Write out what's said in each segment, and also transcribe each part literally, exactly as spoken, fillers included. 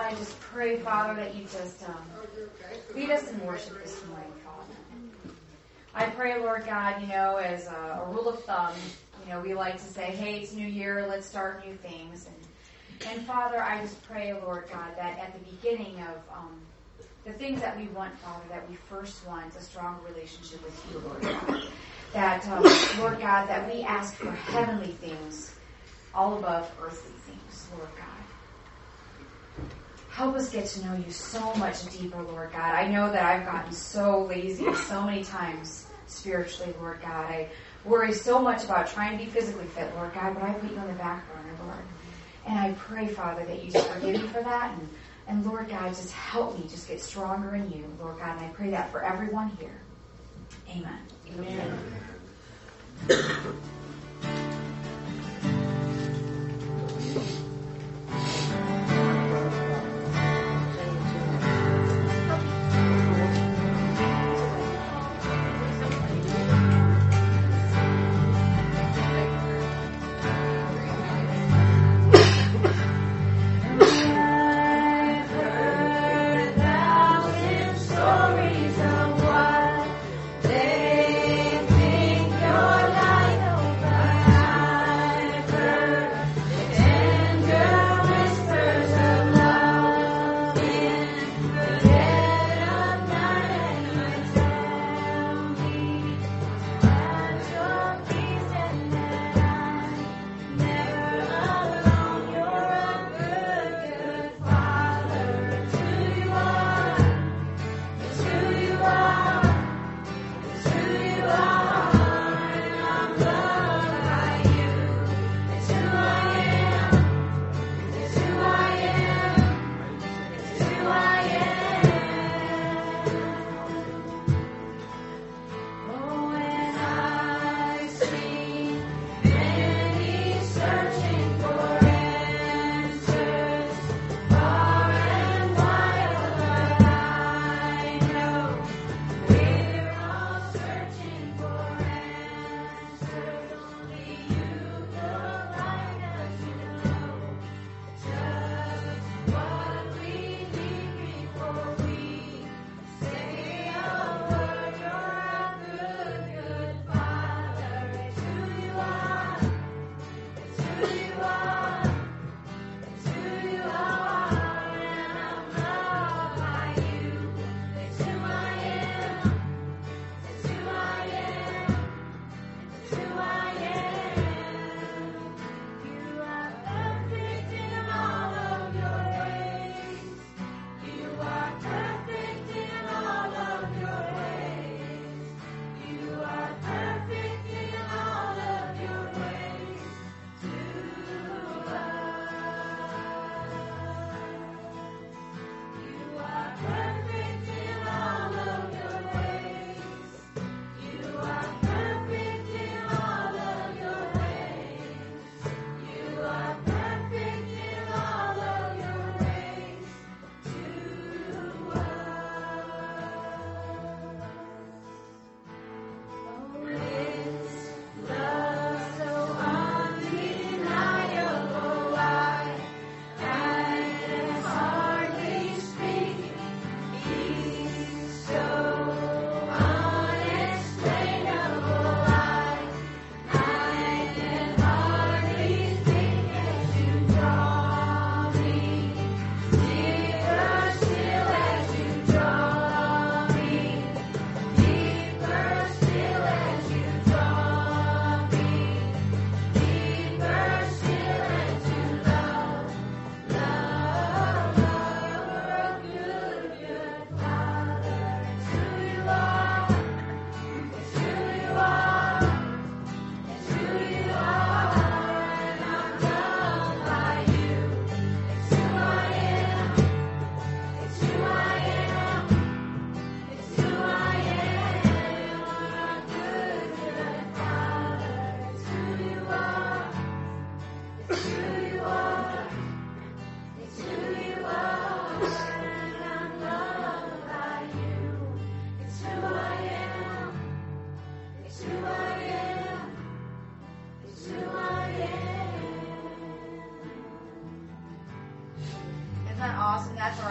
I just pray, Father, that you just um, lead us in worship this morning, Father. I pray, Lord God, you know, as a, a rule of thumb, you know, we like to say, hey, it's New Year, let's start new things. And, and Father, I just pray, Lord God, that at the beginning of um, the things that we want, Father, that we first want a strong relationship with you, Lord God. That, um, Lord God, that we ask for heavenly things all above earthly things, Lord God. Help us get to know you so much deeper, Lord God. I know that I've gotten so lazy so many times spiritually, Lord God. I worry so much about trying to be physically fit, Lord God, but I put you on the back burner, Lord. And I pray, Father, that you just forgive me for that. And, and Lord God, just help me just get stronger in you, Lord God. And I pray that for everyone here. Amen. Amen. Amen. Stories of what they think you're like.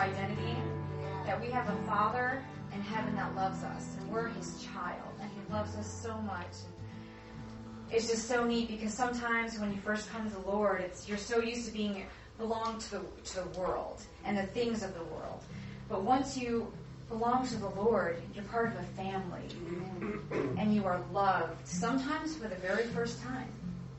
identity, that we have a Father in heaven that loves us, and we're His child, and He loves us so much. It's just so neat because sometimes when you first come to the Lord, it's you're so used to being belong to the to the world and the things of the world. But once you belong to the Lord, you're part of a family, and you are loved, sometimes for the very first time.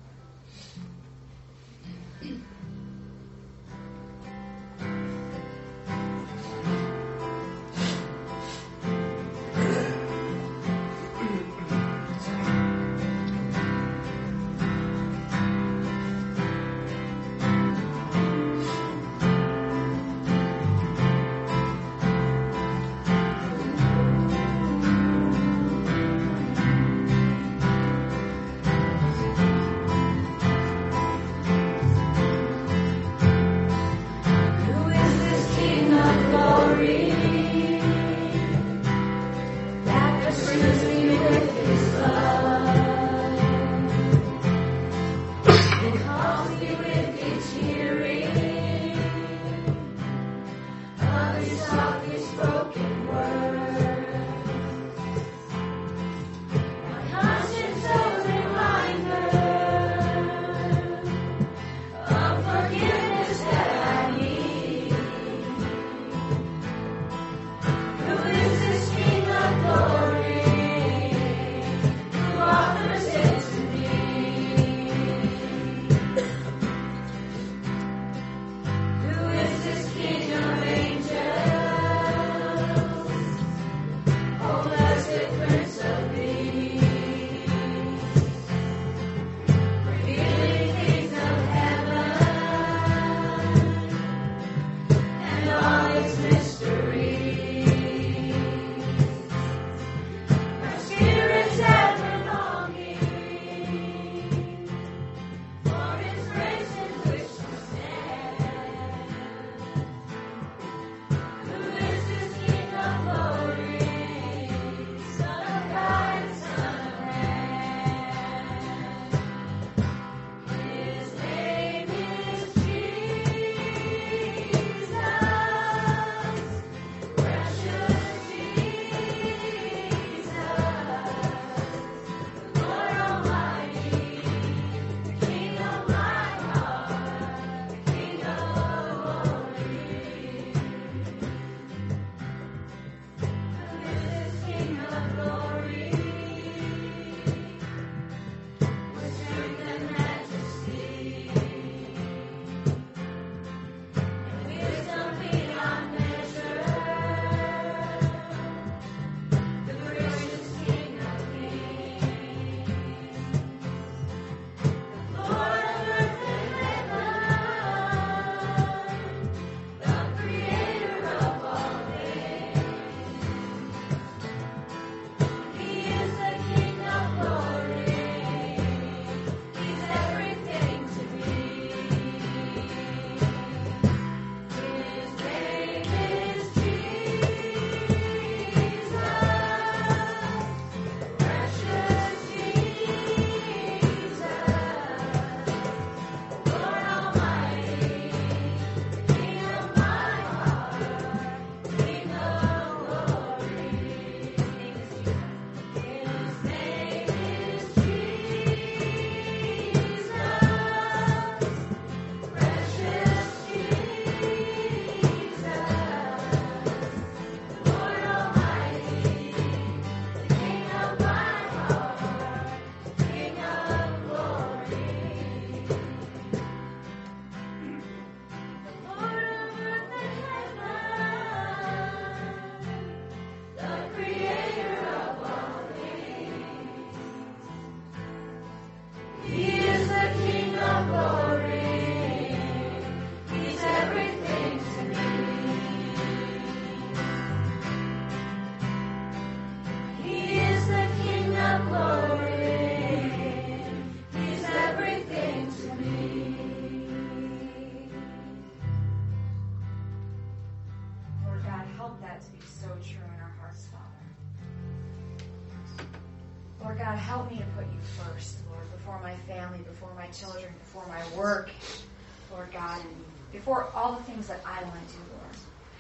God, help me to put you first, Lord, before my family, before my children, before my work, Lord God, and before all the things that I want to do, Lord.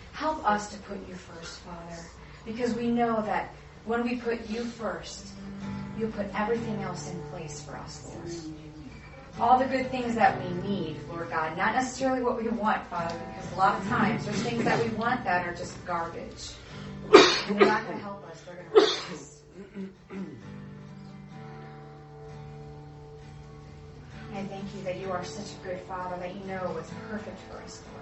Help us to put you first, Father, because we know that when we put you first, you put everything else in place for us, Lord. All the good things that we need, Lord God, not necessarily what we want, Father, because a lot of times there's things that we want that are just garbage. And they're not going to help us, they're going to hurt us. And I thank you that you are such a good Father, that you know what's perfect for us, Lord.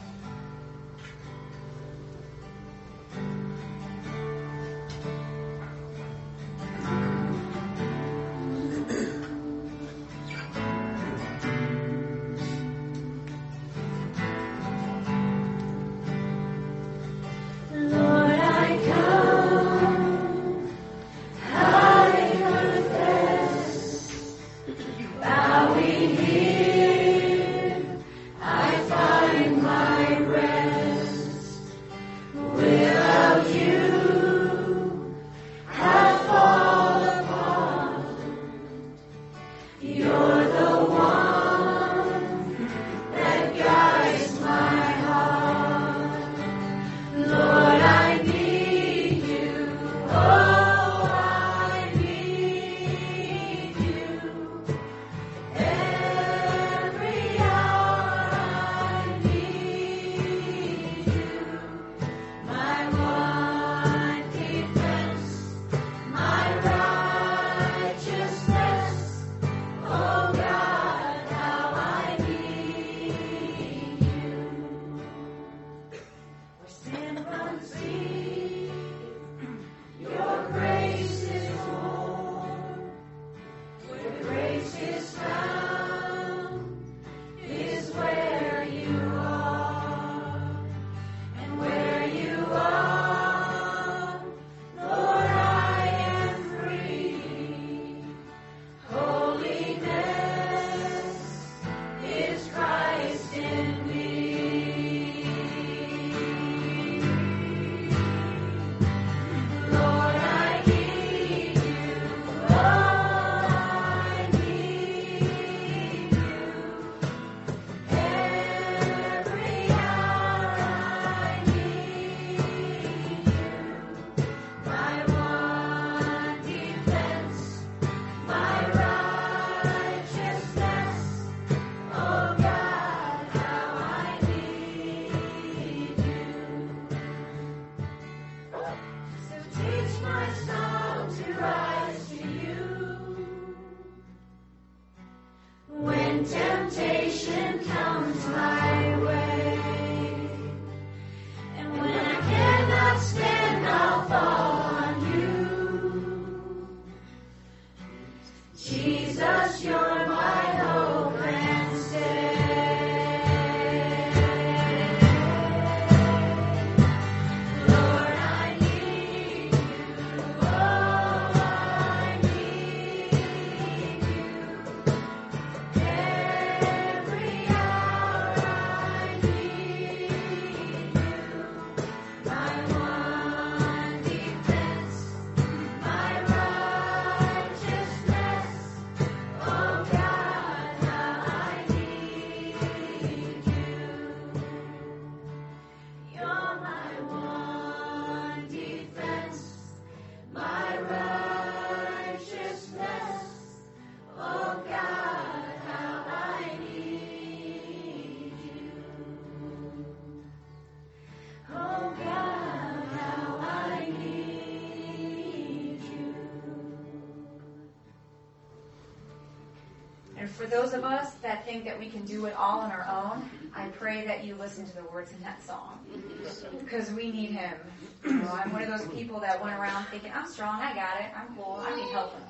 For those of us that think that we can do it all on our own, I pray that you listen to the words in that song. Because we need him. You know, I'm one of those people that went around thinking, I'm strong, I got it, I'm cool, I need help from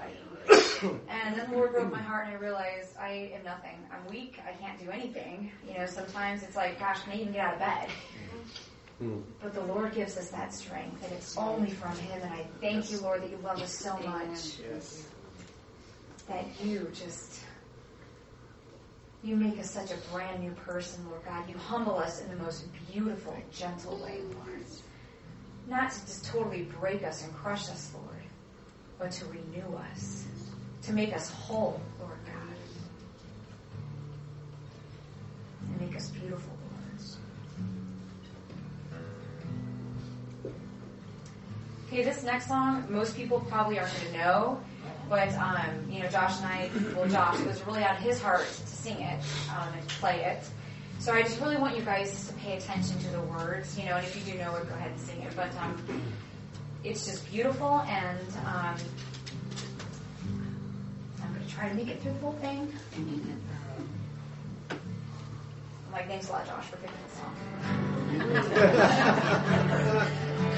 anybody. And then the Lord broke my heart and I realized I am nothing. I'm weak, I can't do anything. You know, sometimes it's like, gosh, can I even get out of bed? But the Lord gives us that strength, and it's only from him. And I thank you, Lord, that you love us so much. That you just... You make us such a brand new person, Lord God. You humble us in the most beautiful, gentle way, Lord. Not to just totally break us and crush us, Lord, but to renew us, to make us whole, Lord God, and make us beautiful, Lord. Okay, this next song, most people probably aren't going to know, but, um, you know, Josh and I, well, Josh, it was really out of his heart to sing it um, and play it. So I just really want you guys to pay attention to the words, you know, and if you do know it, go ahead and sing it. But um, it's just beautiful, and um, I'm going to try to make it through the whole thing. I'm like, thanks a lot, Josh, for picking this song.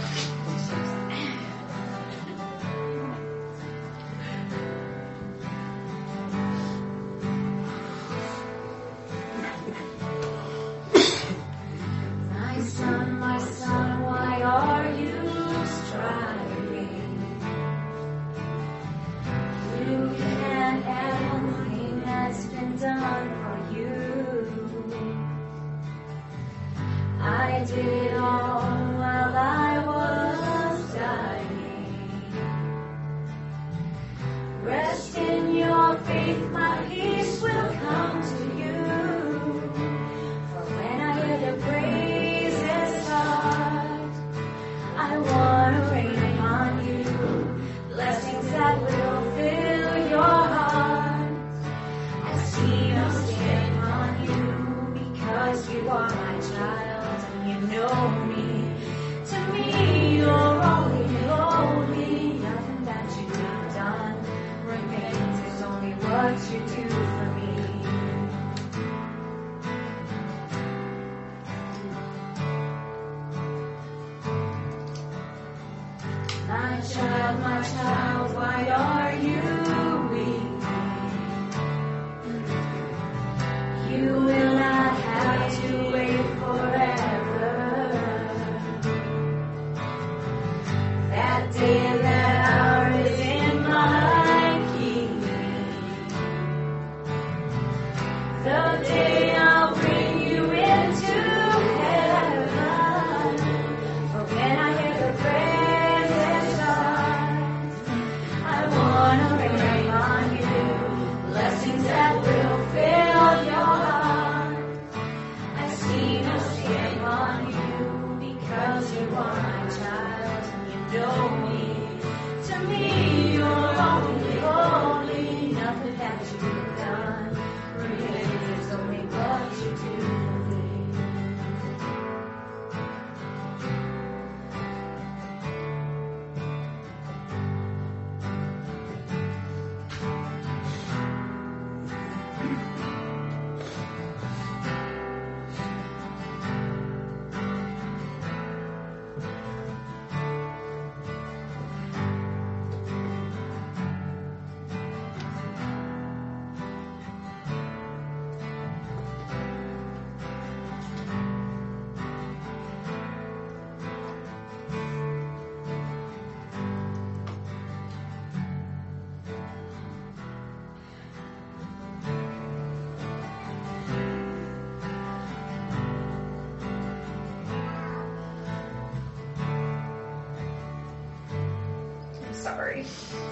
Sorry.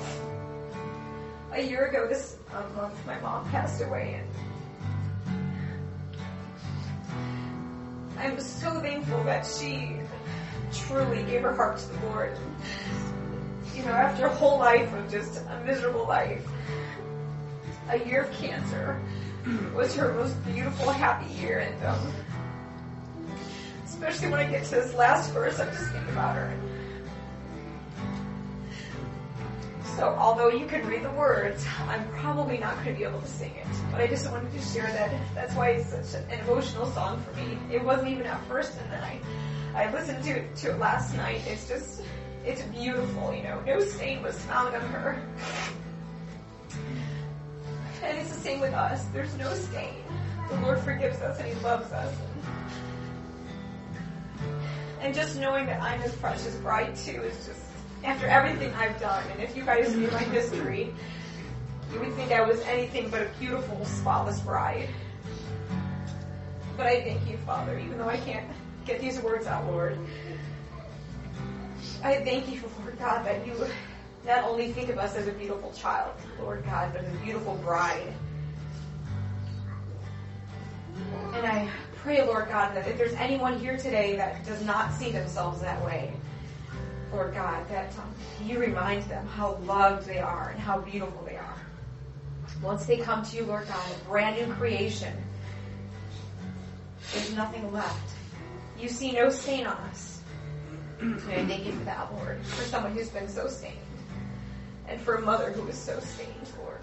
A year ago this um, month, my mom passed away, and I'm so thankful that she truly gave her heart to the Lord. You know, after a whole life of just a miserable life, a year of cancer was her most beautiful, happy year, and um, especially when I get to this last verse, I'm just thinking about her. So although you can read the words, I'm probably not going to be able to sing it. But I just wanted to share that. That's why it's such an emotional song for me. It wasn't even at first, and then I, I listened to it, to it last night. It's just, it's beautiful, you know. No stain was found on her. And it's the same with us. There's no stain. The Lord forgives us, and He loves us. And just knowing that I'm His precious bride too is just, after everything I've done, and if you guys knew my history, you would think I was anything but a beautiful, spotless bride. But I thank you, Father, even though I can't get these words out, Lord. I thank you, Lord God, that you not only think of us as a beautiful child, Lord God, but as a beautiful bride. And I pray, Lord God, that if there's anyone here today that does not see themselves that way, Lord God, that um, you remind them how loved they are and how beautiful they are. Once they come to you, Lord God, a brand new creation, there's nothing left. You see no stain on us. And I thank you for that, Lord, for someone who's been so stained, and for a mother who was so stained, Lord.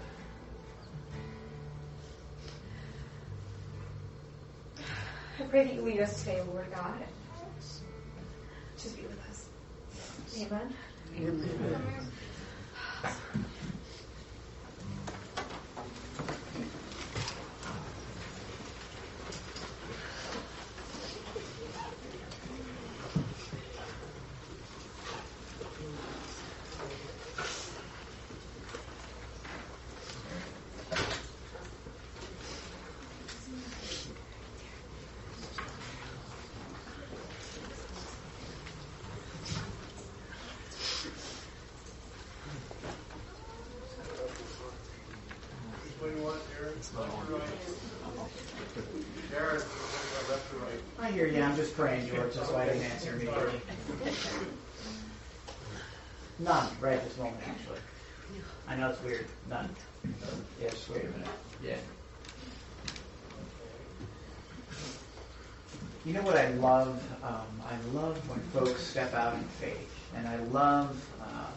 I pray that you lead us today, Lord God. Just be with us. Amen. Amen. I hear you. I'm just praying, George. That's why I didn't answer immediately. None right this moment, actually. I know it's weird. None. Yeah, just wait a minute. Yeah. You know what I love? Um, I love when folks step out in faith. And I love uh,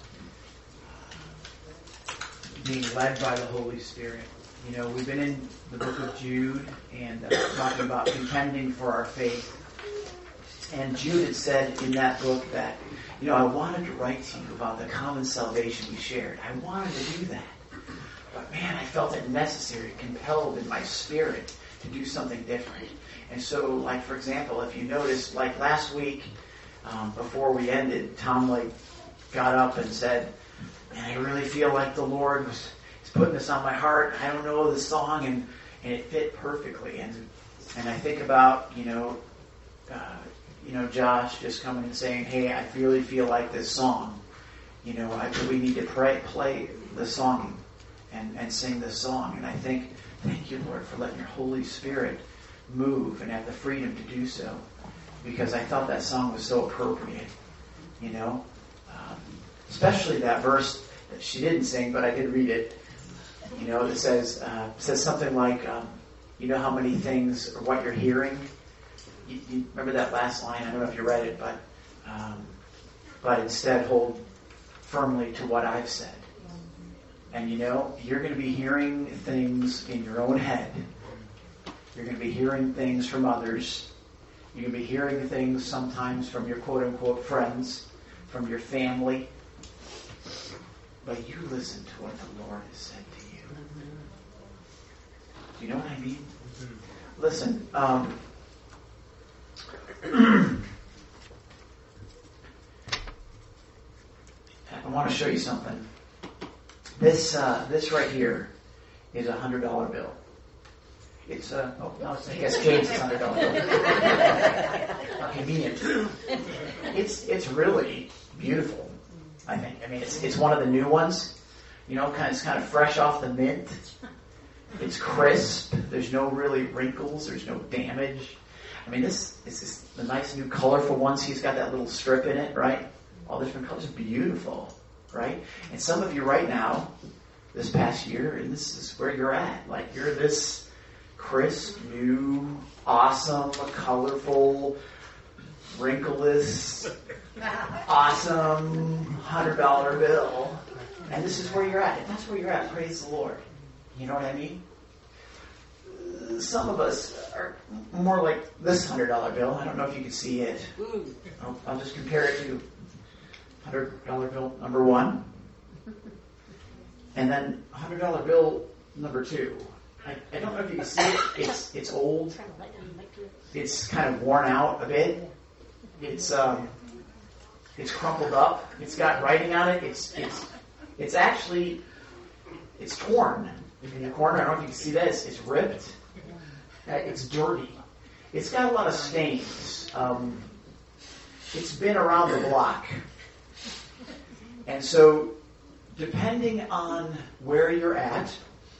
being led by the Holy Spirit. You know, we've been in the book of Jude and uh, talking about contending for our faith. And Jude had said in that book that, you know, I wanted to write to you about the common salvation we shared. I wanted to do that. But man, I felt it necessary, compelled in my spirit to do something different. And so, like, for example, if you notice, like last week, um, before we ended, Tom, like, got up and said, man, I really feel like the Lord was putting this on my heart. I don't know the song, and, and it fit perfectly. And and I think about, you know, uh, you know, Josh just coming and saying, hey, I really feel like this song. You know, I we need to pray, play the song and, and sing this song. And I think, thank you, Lord, for letting your Holy Spirit move and have the freedom to do so. Because I thought that song was so appropriate, you know. Um, especially that verse that she didn't sing, but I did read it. You know, it says uh, says something like, um, you know how many things, or what you're hearing? You, you remember that last line? I don't know if you read it, but um, but instead hold firmly to what I've said. And you know, you're going to be hearing things in your own head. You're going to be hearing things from others. You're going to be hearing things sometimes from your quote-unquote friends, from your family. But you listen to what the Lord has said to you. Do you know what I mean? Mm-hmm. Listen, um, I want to show you something. This uh, this right here is a hundred dollar bill. It's a oh no, it's, I guess James is a hundred dollar bill. How convenient. It's it's really beautiful. I think. I mean, it's it's one of the new ones. You know, kind of it's kind of fresh off the mint. It's crisp. There's no really wrinkles. There's no damage. I mean, this, this is the nice new colorful ones. He's got that little strip in it, right? All different colors. Beautiful, right? And some of you right now, this past year, and this is where you're at. Like, you're this crisp, new, awesome, colorful, wrinkleless, awesome one hundred dollar bill. And this is where you're at. If that's where you're at, praise the Lord. You know what I mean? Some of us are more like this one hundred dollar bill. I don't know if you can see it. I'll, I'll just compare it to one hundred dollar bill number one. And then one hundred dollar bill number two. I, I don't know if you can see it. It's it's old. It's kind of worn out a bit. It's um, it's crumpled up. It's got writing on it. It's it's it's actually it's torn in the corner. I don't know if you can see that. It's, it's ripped. It's dirty. It's got a lot of stains. Um, it's been around the block. And so, depending on where you're at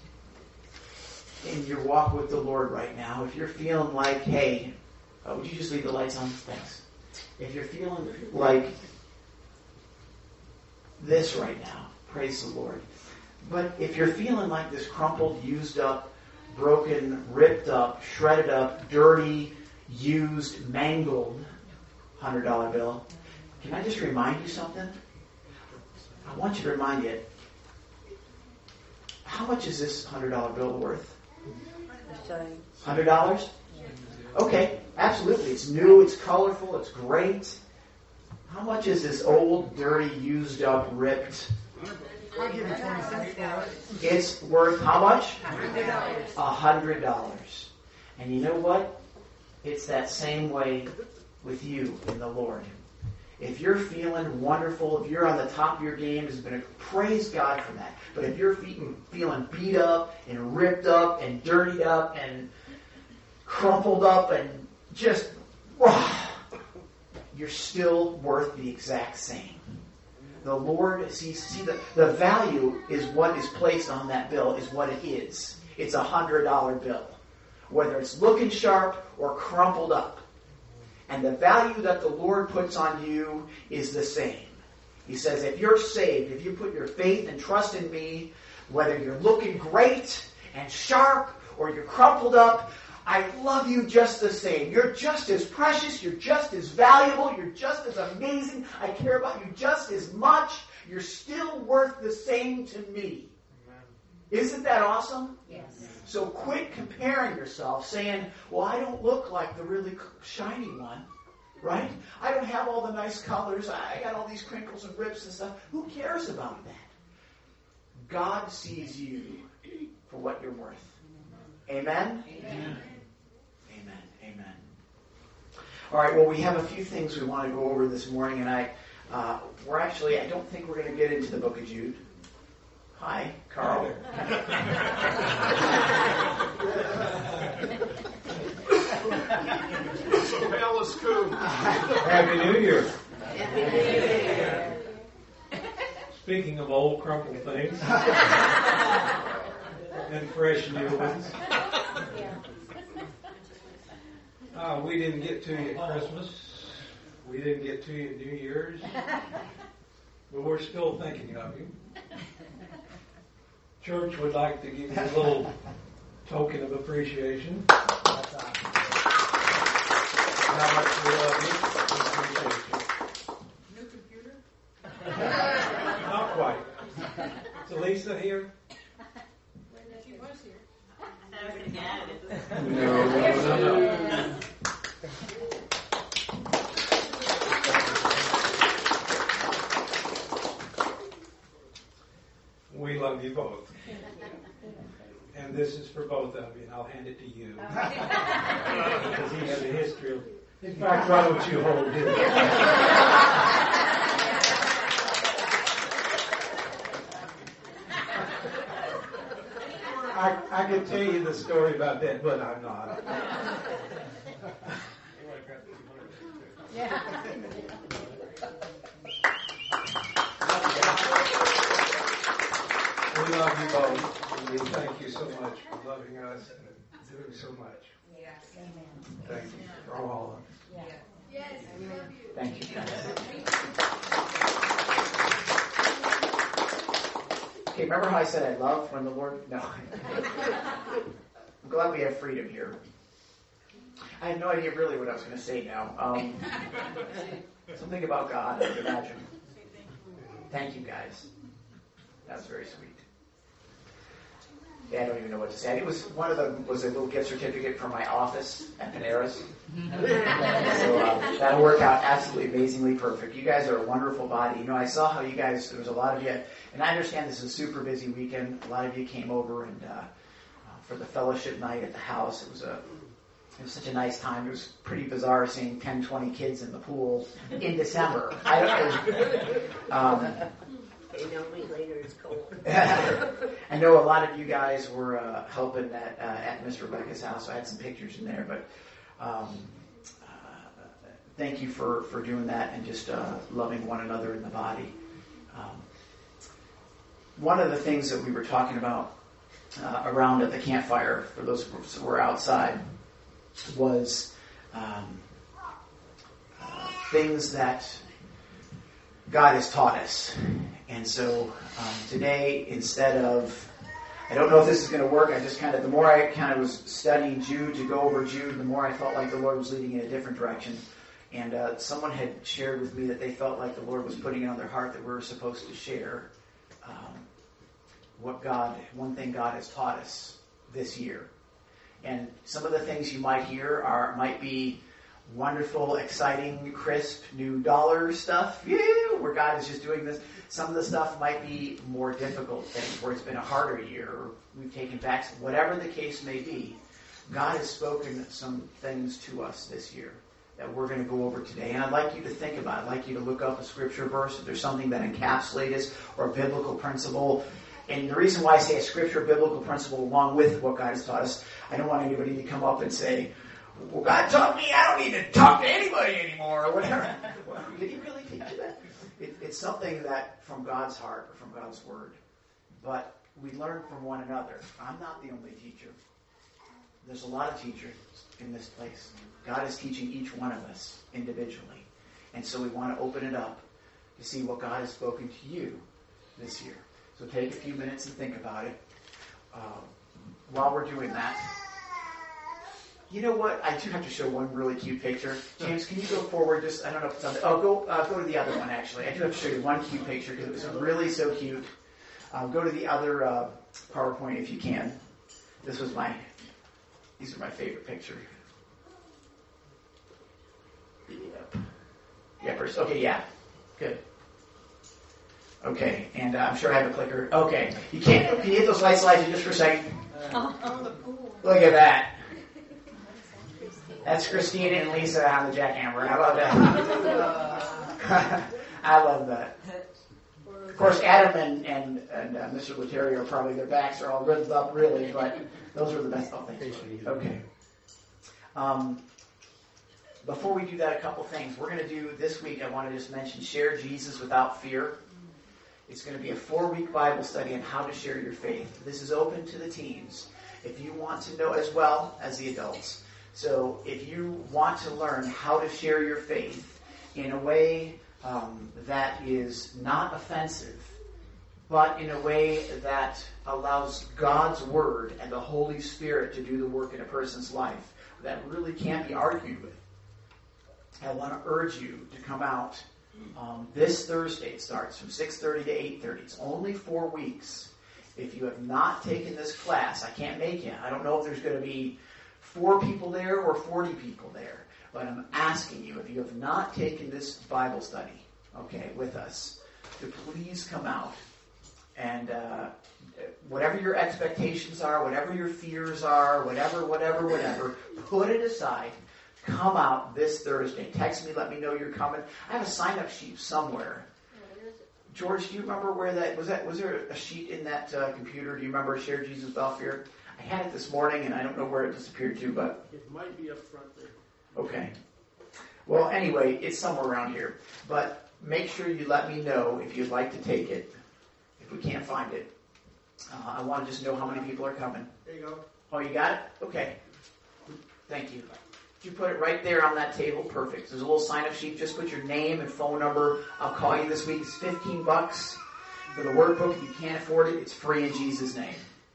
in your walk with the Lord right now, if you're feeling like, hey, oh, would you just leave the lights on? Thanks. If you're feeling like this right now. Praise the Lord. But if you're feeling like this crumpled, used up, broken, ripped up, shredded up, dirty, used, mangled one hundred dollar bill, can I just remind you something? I want you to remind you, how much is this one hundred dollar bill worth? one hundred dollars? Okay, absolutely. It's new, it's colorful, it's great. How much is this old, dirty, used up, ripped? I'll give you twenty cents for it. It's worth how much? one hundred dollars. one hundred dollars. And you know what? It's that same way with you in the Lord. If you're feeling wonderful, if you're on the top of your game, it's going to praise God for that. But if you're feeling beat up and ripped up and dirtied up and crumpled up and just, oh, you're still worth the exact same. The Lord, see, see the, the value is what is placed on that bill, is what it is. It's a one hundred dollar bill. Whether it's looking sharp or crumpled up. And the value that the Lord puts on you is the same. He says, if you're saved, if you put your faith and trust in me, whether you're looking great and sharp or you're crumpled up, I love you just the same. You're just as precious. You're just as valuable. You're just as amazing. I care about you just as much. You're still worth the same to me. Amen. Isn't that awesome? Yes. So quit comparing yourself, saying, well, I don't look like the really shiny one, right? I don't have all the nice colors. I got all these crinkles and rips and stuff. Who cares about that? God sees you for what you're worth. Amen? Amen. Amen. Amen. All right, well, we have a few things we want to go over this morning, and I, uh, we're actually, I don't think we're going to get into the book of Jude. Hi, Carl. Alice Coon. Happy New Year. Happy New Year. Speaking of old crumpled things and fresh new ones, uh, we didn't get to you at Christmas. We didn't get to you at New Year's. But we're still thinking of you. Church would like to give you a little token of appreciation. How much we love you. We appreciate you. New computer? Not quite. Is Elisa here? She was here. No, no, no, no. We love you both. And this is for both of you, and I'll hand it to you. Because he has a history of... In fact, why don't you hold it? I, I could tell you the story about that, but I'm not. Yeah. We love you both, and we thank you so much for loving us and doing so much. Yes. Amen. Thank you for all of us. Yeah. Yes, we love you. Thank you, guys. Okay, remember how I said I love when the Lord... No. I'm glad we have freedom here. I have no idea really what I was going to say now. Um, something about God, I would imagine. Thank you, guys. That's very sweet. Yeah, I don't even know what to say. It was one of them was a little gift certificate from my office at Panera's. So uh, that'll work out absolutely amazingly perfect. You guys are a wonderful body. You know, I saw how you guys, there was a lot of you, and I understand this is a super busy weekend. A lot of you came over and uh, uh, for the fellowship night at the house. It was a It was such a nice time. It was pretty bizarre seeing ten, twenty kids in the pool in December. I don't know. Um, They know me later, it's cold. I know a lot of you guys were uh, helping at, uh, at Miss Rebecca's house. So I had some pictures in there, but um, uh, thank you for, for doing that and just uh, loving one another in the body. Um, one of the things that we were talking about uh, around at the campfire, for those who were outside, was um, uh, things that God has taught us. And so um, today, instead of, I don't know if this is going to work, I just kind of, the more I kind of was studying Jude to go over Jude, the more I felt like the Lord was leading in a different direction. And uh, someone had shared with me that they felt like the Lord was putting it on their heart that we were supposed to share um, what God, one thing God has taught us this year. And some of the things you might hear are might be wonderful, exciting, crisp, new dollar stuff, yeah, where God is just doing this. Some of the stuff might be more difficult things, where it's been a harder year, or we've taken back, whatever the case may be. God has spoken some things to us this year that we're going to go over today. And I'd like you to think about it. I'd like you to look up a scripture verse if there's something that encapsulates this, or a biblical principle. And the reason why I say a scripture, biblical principle, along with what God has taught us, I don't want anybody to come up and say, well, God taught me I don't need to talk to anybody anymore, or whatever. Well, did he really teach you that? It, it's something that from God's heart, or from God's word. But we learn from one another. I'm not the only teacher. There's a lot of teachers in this place. God is teaching each one of us individually. And so we want to open it up to see what God has spoken to you this year. So take a few minutes and think about it. Uh, while we're doing that, you know what? I do have to show one really cute picture. James, can you go forward? Just I don't know if it's on the, oh, go uh, go to the other one, actually. I do have to show you one cute picture because it was really so cute. Um, go to the other uh, PowerPoint if you can. This was my, these are my favorite picture. Yep. Yeah, first. Okay, yeah. Good. Okay, and uh, I'm sure I have a clicker. Okay. You can't, can you hit those light slides just for a second? Look at that. That's Christina and Lisa on the jackhammer. I love that. I love that. Of course, Adam and, and, and uh, Mister Leteri are probably, their backs are all ripped up, really, but those are the best. Oh, thanks. Okay. Um, before we do that, a couple things. We're going to do, this week, I want to just mention Share Jesus Without Fear. It's going to be a four-week Bible study on how to share your faith. This is open to the teens, if you want to know, as well as the adults. So if you want to learn how to share your faith in a way um, that is not offensive, but in a way that allows God's Word and the Holy Spirit to do the work in a person's life, that really can't be argued with, I want to urge you to come out um, this Thursday. It starts from six thirty to eight thirty. It's only four weeks. If you have not taken this class, I can't make it. I don't know if there's going to be four people there or forty people there. But I'm asking you, if you have not taken this Bible study, okay, with us, to please come out. And uh, whatever your expectations are, whatever your fears are, whatever, whatever, whatever, put it aside. Come out this Thursday. Text me, let me know you're coming. I have a sign-up sheet somewhere. George, do you remember where that was? That was there a sheet in that uh, computer? Do you remember Share Jesus Without Fear? I had it this morning, and I don't know where it disappeared to, but it might be up front there. Okay. Well, anyway, it's somewhere around here. But make sure you let me know if you'd like to take it. If we can't find it, uh, I want to just know how many people are coming. There you go. Oh, you got it? Okay. Thank you. You put it right there on that table. Perfect. There's a little sign-up sheet. Just put your name and phone number. I'll call you this week. It's fifteen bucks for the workbook. If you can't afford it, it's free in Jesus' name.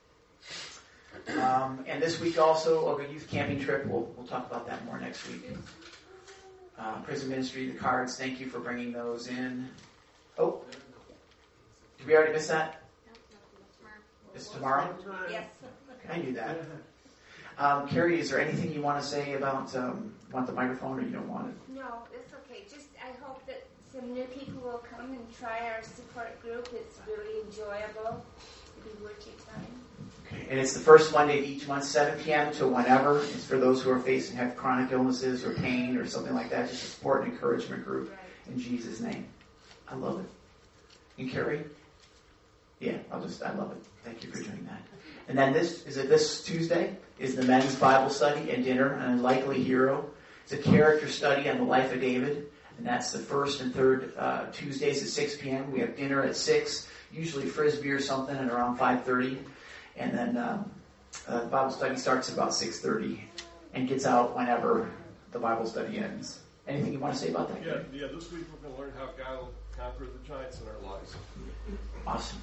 Um, and this week also, okay, youth camping trip. We'll we'll talk about that more next week. Uh, prison ministry, the cards. Thank you for bringing those in. Oh, did we already miss that? It's tomorrow. Yes. I knew that. Um, Carrie, is there anything you want to say about, um, want the microphone, or you don't want it? No, it's okay. Just I hope that some new people will come and try our support group. It's really enjoyable. It'll be worth your time. Okay. And it's the first Monday of each month, seven p.m. to whenever. It's for those who are facing, have chronic illnesses or pain or something like that. Just a support and encouragement group in Jesus' name. I love it. And Carrie? Yeah, I'll just, I love it. Thank you for doing that. And then this, is it this Tuesday? Is the men's Bible study and dinner on a likely hero. It's a character study on the life of David. And that's the first and third uh, Tuesdays at six p.m. We have dinner at six, usually Frisbee or something, and around five thirty. And then um, uh, the Bible study starts at about six thirty and gets out whenever the Bible study ends. Anything you want to say about that? Yeah, yeah. This week we're going to learn how God will conquer the giants in our lives. Awesome.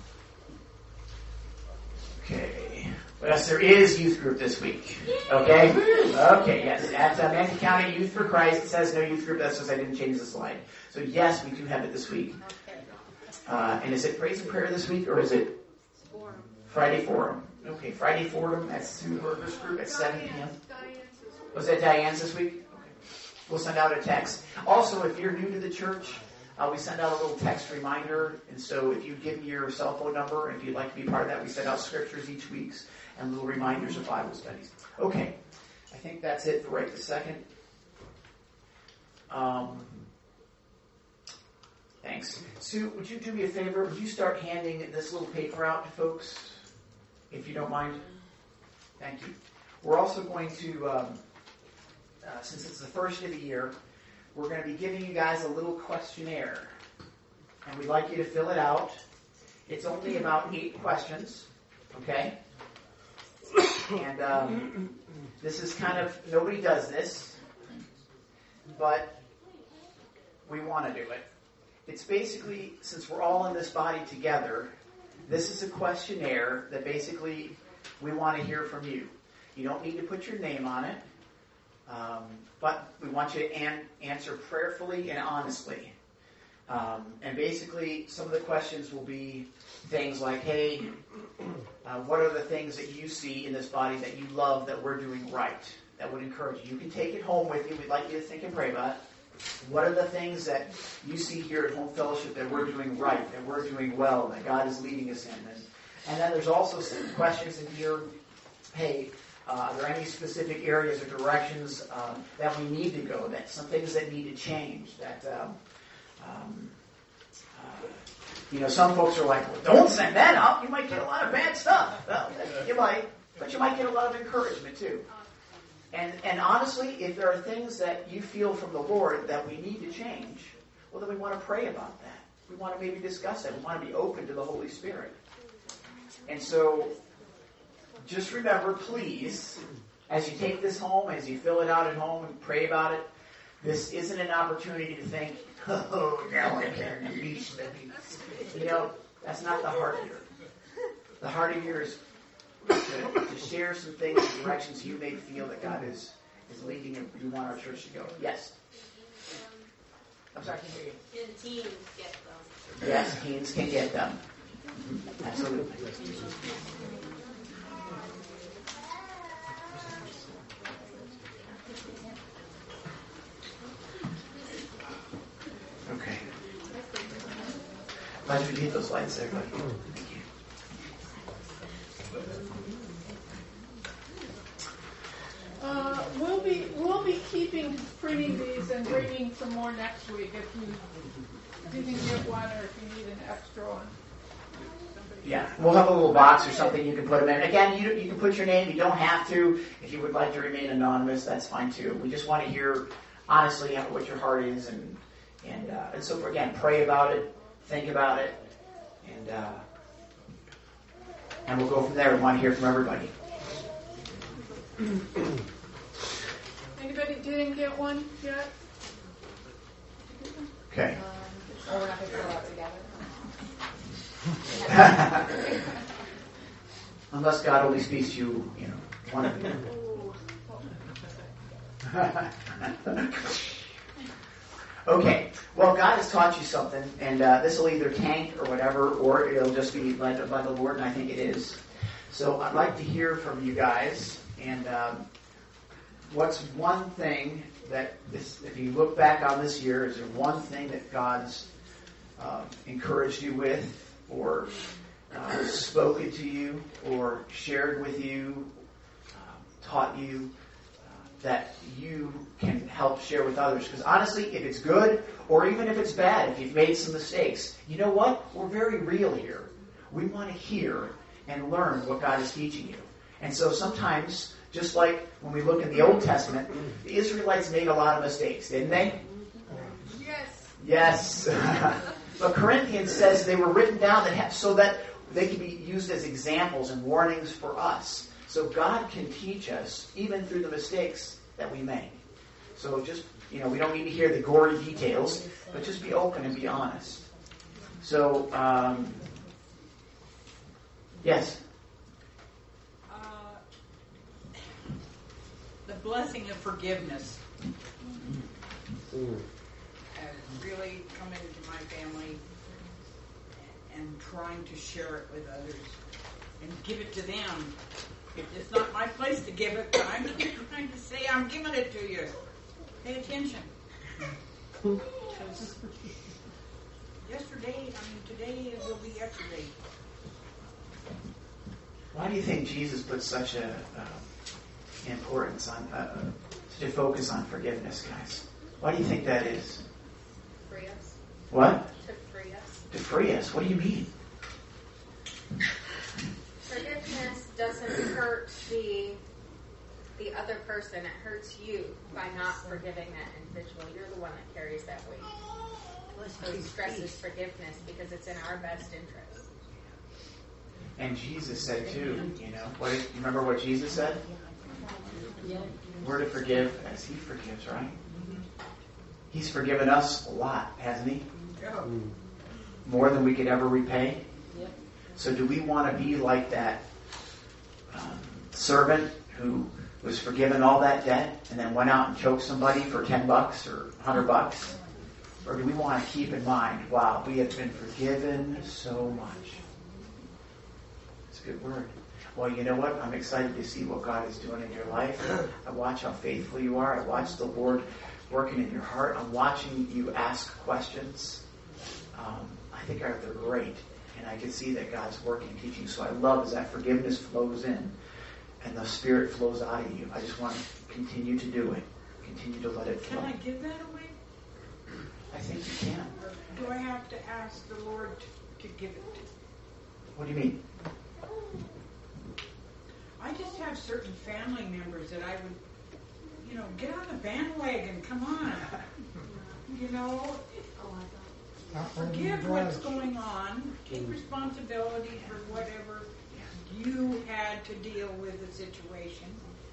Okay. Yes, there is youth group this week. Okay? Okay, yes. At uh, Manatee County Youth for Christ, it says no youth group. That's because I didn't change the slide. So yes, we do have it this week. Uh, and is it Praise and Prayer this week, or is it Friday Forum? Okay, Friday Forum. That's Sue Berger's group at seven p.m. Was that Diane's this week? Okay. We'll send out a text. Also, if you're new to the church, uh, we send out a little text reminder. And so if you give me your cell phone number, if you'd like to be part of that, we send out scriptures each week and little reminders of Bible studies. Okay, I think that's it for right this second. Um, thanks. Sue, would you do me a favor? Would you start handing this little paper out to folks, if you don't mind? Thank you. We're also going to, um, uh, since it's the first of the year, we're going to be giving you guys a little questionnaire. And we'd like you to fill it out. It's only about eight questions, okay? And um, this is kind of, nobody does this, but we want to do it. It's basically, since we're all in this body together, this is a questionnaire that basically we want to hear from you. You don't need to put your name on it, um, but we want you to an- answer prayerfully and honestly. Um, and basically, some of the questions will be things like, hey, uh, what are the things that you see in this body that you love that we're doing right, that would encourage you? You can take it home with you. We'd like you to think and pray about it. What are the things that you see here at Home Fellowship that we're doing right, that we're doing well, that God is leading us in? And, and then there's also some questions in here, hey, uh, are there any specific areas or directions uh, that we need to go, that some things that need to change, that... Um, Um, uh, you know, some folks are like, well, don't send that up. You might get a lot of bad stuff. Well, you might, but you might get a lot of encouragement too. And and honestly, if there are things that you feel from the Lord that we need to change, well, then we want to pray about that. We want to maybe discuss that. We want to be open to the Holy Spirit. And so, just remember, please, as you take this home, as you fill it out at home and pray about it, this isn't an opportunity to think, oh, now I can release them. You know, that's not the heart here. The heart of here is to, to share some things and directions you may feel that God is, is leading and you want our church to go. Yes? I'm sorry, I can hear you. And teens get them. Yes, teens can get them. Absolutely. Okay. Glad you hit those lights there, buddy. Thank you. Uh, we'll be we'll be keeping printing these and bringing some more next week if you didn't get one or if you need an extra one. Yeah, we'll have a little box or something you can put them in. Again, you you can put your name. You don't have to. If you would like to remain anonymous, that's fine too. We just want to hear honestly what your heart is, and and uh, and so again, pray about it, think about it, and uh, and we'll go from there. We want to hear from everybody. Anybody didn't get one yet? Okay. Um, or we're not going to fill out together. Unless God only speaks to you, you know, one of you. Okay. Well, God has taught you something, and uh, this will either tank or whatever, or it'll just be led by the Lord, and I think it is. So I'd like to hear from you guys. And um, what's one thing that, this, if you look back on this year, is there one thing that God's uh, encouraged you with, or uh, spoken to you, or shared with you, uh, taught you, uh, that you can help share with others? Because honestly, if it's good, or even if it's bad, if you've made some mistakes, you know what? We're very real here. We want to hear and learn what God is teaching you. And so sometimes, just like when we look in the Old Testament, the Israelites made a lot of mistakes, didn't they? Yes. Yes. But Corinthians says they were written down that have, so that they can be used as examples and warnings for us. So God can teach us even through the mistakes that we make. So just, you know, we don't need to hear the gory details, but just be open and be honest. So, um, yes. Uh, the blessing of forgiveness has really come into my family, and trying to share it with others and give it to them. It's not my place to give it, but I'm trying to say I'm giving it to you. Pay attention. Because yesterday, I mean, today will be yesterday. Why do you think Jesus put such a uh, importance on, uh, such a focus on forgiveness, guys? Why do you think that is? Free us. What? To free us. To free us. What do you mean? Forgiveness doesn't hurt the the other person. It hurts you by not forgiving that individual. You're the one that carries that weight. So he stresses forgiveness because it's in our best interest. And Jesus said too, you know, what did, you remember what Jesus said? We're to forgive as he forgives, right? He's forgiven us a lot, hasn't he? Yeah. More than we could ever repay. So do we want to be like that um, servant who was forgiven all that debt and then went out and choked somebody for ten bucks or a hundred bucks? Or do we want to keep in mind, wow, we have been forgiven so much? It's a good word. Well, you know what? I'm excited to see what God is doing in your life. I watch how faithful you are. I watch the Lord working in your heart. I'm watching you ask questions. Um, I think they're great. And I can see that God's working and teaching. So I love as that forgiveness flows in and the Spirit flows out of you. I just want to continue to do it. Continue to let it flow. Can I give that away? I think you can. Or do I have to ask the Lord to, to give it? What do you mean? I just have certain family members that I would, you know, get on the bandwagon. Come on. You know, forgive what's going on. Take responsibility for whatever you had to deal with the situation.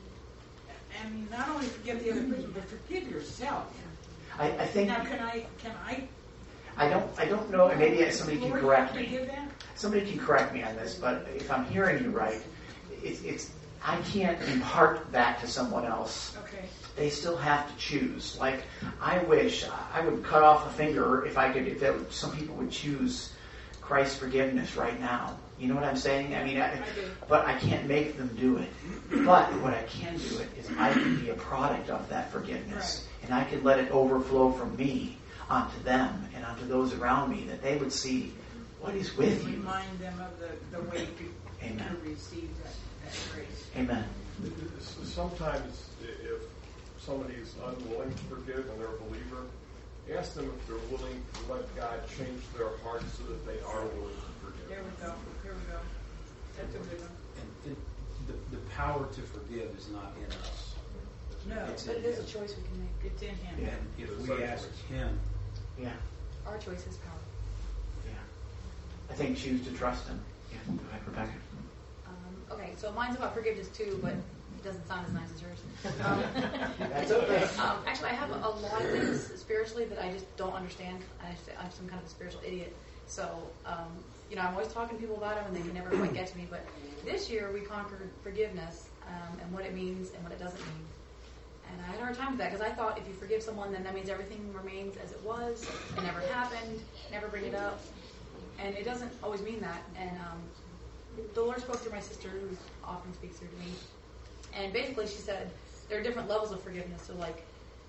And not only forgive the other person, but forgive yourself. I, I think. Now, can I? Can I? I don't. I don't know. And maybe somebody can Lord, correct have to me. give that? Somebody can correct me on this. But if I'm hearing you right, it's. it's I can't impart that to someone else. Okay. They still have to choose. Like, I wish I would cut off a finger if I could. If that, some people would choose Christ's forgiveness right now. You know what I'm saying? I mean, I, I do. but I can't make them do it. But what I can do it is I can be a product of that forgiveness, Right. and I can let it overflow from me onto them and onto those around me, that they would see what is with you. Remind them of the, the way to, Amen. to receive that, that grace. Amen. Sometimes if somebody is unwilling to forgive and they're a believer, ask them if they're willing to let God change their heart so that they are willing to forgive. There we go. Here we go. That's a good one. And it, the, the power to forgive is not in us. No, It's but in it is him. a choice we can make. It's in Him. Yeah. And if we ask him, Yeah. Our choice is power. Yeah. I think choose to trust him. Yeah. Go ahead, Rebecca. Um, okay, so mine's about forgiveness too, but it doesn't sound as nice as yours. Um, That's okay. um, actually, I have a lot of things spiritually that I just don't understand. I just, I'm some kind of a spiritual idiot. So, um, you know, I'm always talking to people about them and they can never quite get to me. But this year we conquered forgiveness um, and what it means and what it doesn't mean. And I had a hard time with that because I thought if you forgive someone, then that means everything remains as it was. It never happened. Never bring it up. And it doesn't always mean that. And um, the Lord spoke through my sister, who often speaks through to me. And basically she said there are different levels of forgiveness. So like,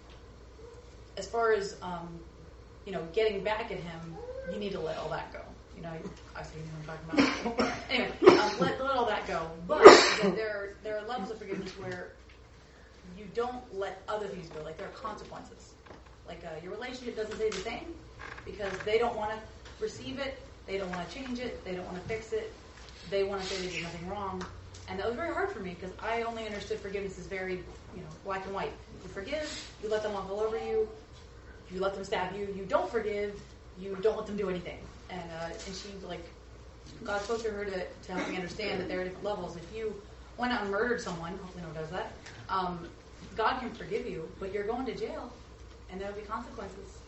as far as, um, you know, getting back at him, you need to let all that go. You know, I see what I'm talking about. Anyway, um, let, let all that go. But there are, there are levels of forgiveness where you don't let other things go. Like, there are consequences. Like, uh, your relationship doesn't stay the same because they don't want to receive it. They don't want to change it. They don't want to fix it. They want to say they did nothing wrong. And that was very hard for me because I only understood forgiveness as very, you know, black and white. You forgive, you let them walk all over you. You let them stab you. You don't forgive, you don't let them do anything. And uh, and she, like, God spoke to her to, to help me understand that there are different levels. If you went out and murdered someone, hopefully no one does that, um, God can forgive you, but you're going to jail, and there will be consequences.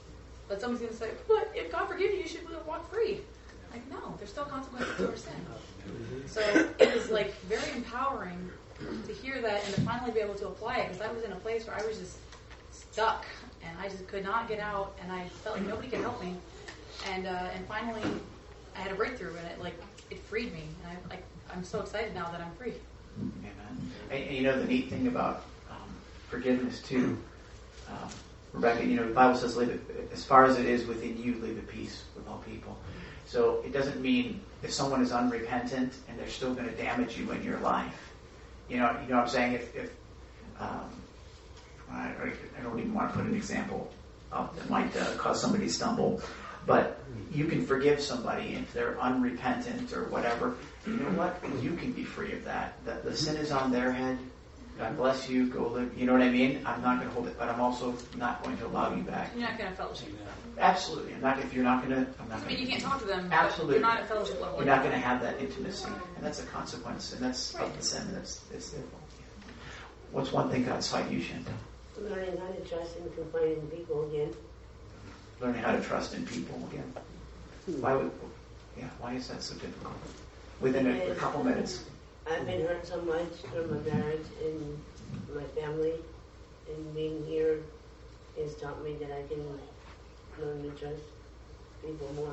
But someone's going to say, but if God forgives you, you should walk free. Like, no, there's still consequences to our sin. So it was like very empowering to hear that and to finally be able to apply it, because I was in a place where I was just stuck and I just could not get out, and I felt like nobody could help me. And uh, and finally, I had a breakthrough, and it like it freed me. And I like I'm so excited now that I'm free. Amen. And, and you know the neat thing about um, forgiveness too, um, Rebecca. You know the Bible says, "Leave it as far as it is within you, leave at peace with all people." So it doesn't mean if someone is unrepentant and they're still going to damage you in your life. You know, you know what I'm saying? If, if um, I, I don't even want to put an example up that might uh, cause somebody to stumble, but you can forgive somebody if they're unrepentant or whatever. You know what? You can be free of that. The, the sin is on their head. God bless you. Go live. You know what I mean? I'm not going to hold it, but I'm also not going to allow you back. You're not going to fellowship with them. Absolutely. I'm not. If you're not going to, I'm not. I Gonna, mean, you can't talk to them. Absolutely. But you're not at fellowship level. You're not going to have that intimacy, and that's a consequence, and that's of the sin. And that's it's their fault. What's one thing God's taught you, Chantal? Learning how to trust and confide in people again. Learning how to trust in people again. Why would? Yeah. Why is that so difficult? Within a, a couple minutes. I've been hurt so much from my marriage and my family, and being here has taught me that I can learn to trust people more.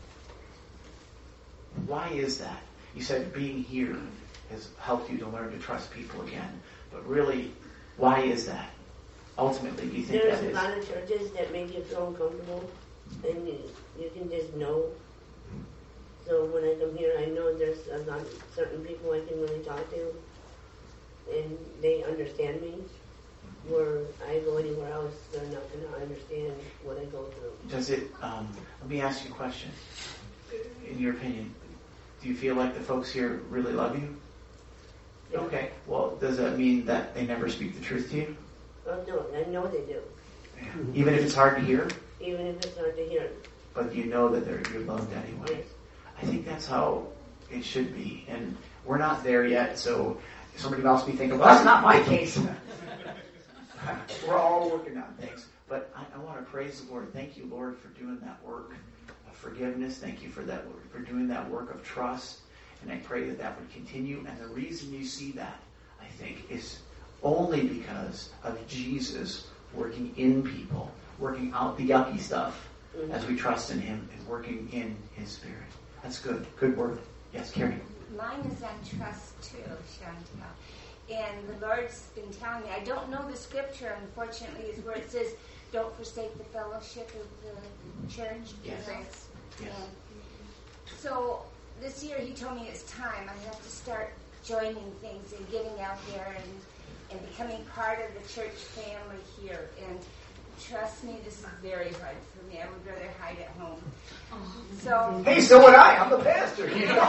Why is that? You said being here has helped you to learn to trust people again, but really, why is that? Ultimately, do you think There's that a is? lot of churches that make you feel uncomfortable, and you, you can just know. So when I come here, I know there's a lot of certain people I can really talk to, and they understand me. Where I go anywhere else, they're not going to understand what I go through. Does it? Um, let me ask you a question. In your opinion, do you feel like the folks here really love you? Yeah. Okay. Well, does that mean that they never speak the truth to you? Oh no, I know they do. Yeah. Even if it's hard to hear? Even if it's hard to hear. But you know that they're you're loved anyway. Yes. I think that's how it should be. And we're not there yet, so somebody else be thinking, well, that's not my case. We're all working on things. But I, I want to praise the Lord. Thank you, Lord, for doing that work of forgiveness. Thank you for that for doing that work of trust. And I pray that that would continue. And the reason you see that, I think, is only because of Jesus working in people, working out the yucky stuff mm-hmm. as we trust in Him and working in His Spirit. That's good. Good word. Yes, Carrie. Mine is on trust too, Chantal. And the Lord's been telling me, I don't know the scripture, unfortunately, is where it says, don't forsake the fellowship of the church. Yes. Yes. Yes. And so this year He told me it's time. I have to start joining things and getting out there and, and becoming part of the church family here. And trust me, this is very hard for me. I would rather hide at home. So hey, so would I. I'm the pastor. You know?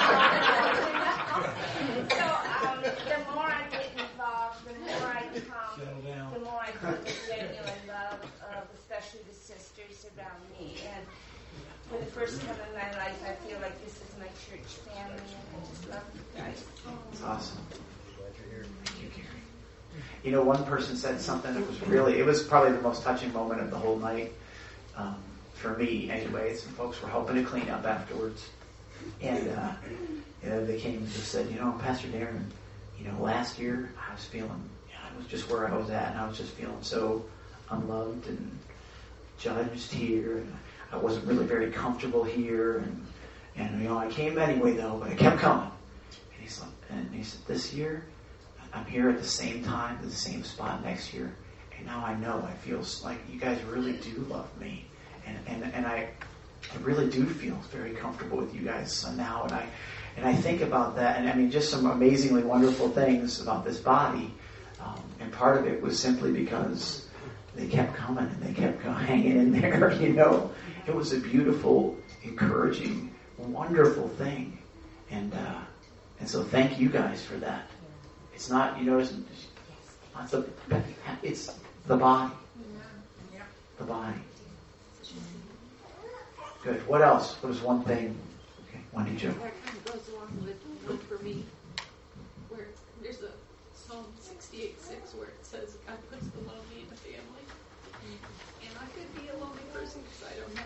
so um, the more I get involved, the more I come, the more I come to genuine love of especially the sisters around me. And for the first time in my life, I feel like this is my church family, and I just love you guys. It's awesome. Thank you, Carrie. You know, one person said something that was really, it was probably the most touching moment of the whole night. Um, for me, anyway. Some folks were helping to clean up afterwards. And uh, you know, they came and just said, you know, Pastor Darren, you know, last year I was feeling, you know, I was just where I was at, and I was just feeling so unloved and judged here. And I wasn't really very comfortable here. And, and you know, I came anyway, though, but I kept coming. And, he's like, and he said, this year, I'm here at the same time, at the same spot next year. And now I know, I feel like you guys really do love me. And, and, and I, I really do feel very comfortable with you guys now. And I, and I think about that. And I mean, just some amazingly wonderful things about this body. Um, and part of it was simply because they kept coming and they kept hanging in there, you know. It was a beautiful, encouraging, wonderful thing. And, uh, and so thank you guys for that. It's not, you know, it's, it's, the, it's the body. The body. Good. What else? What is one thing? Okay, Wendy Jo. That kind of goes along with, with for me, where there's a Psalm sixty-eight six where it says, God puts the lonely in the family. And I could be a lonely person because I don't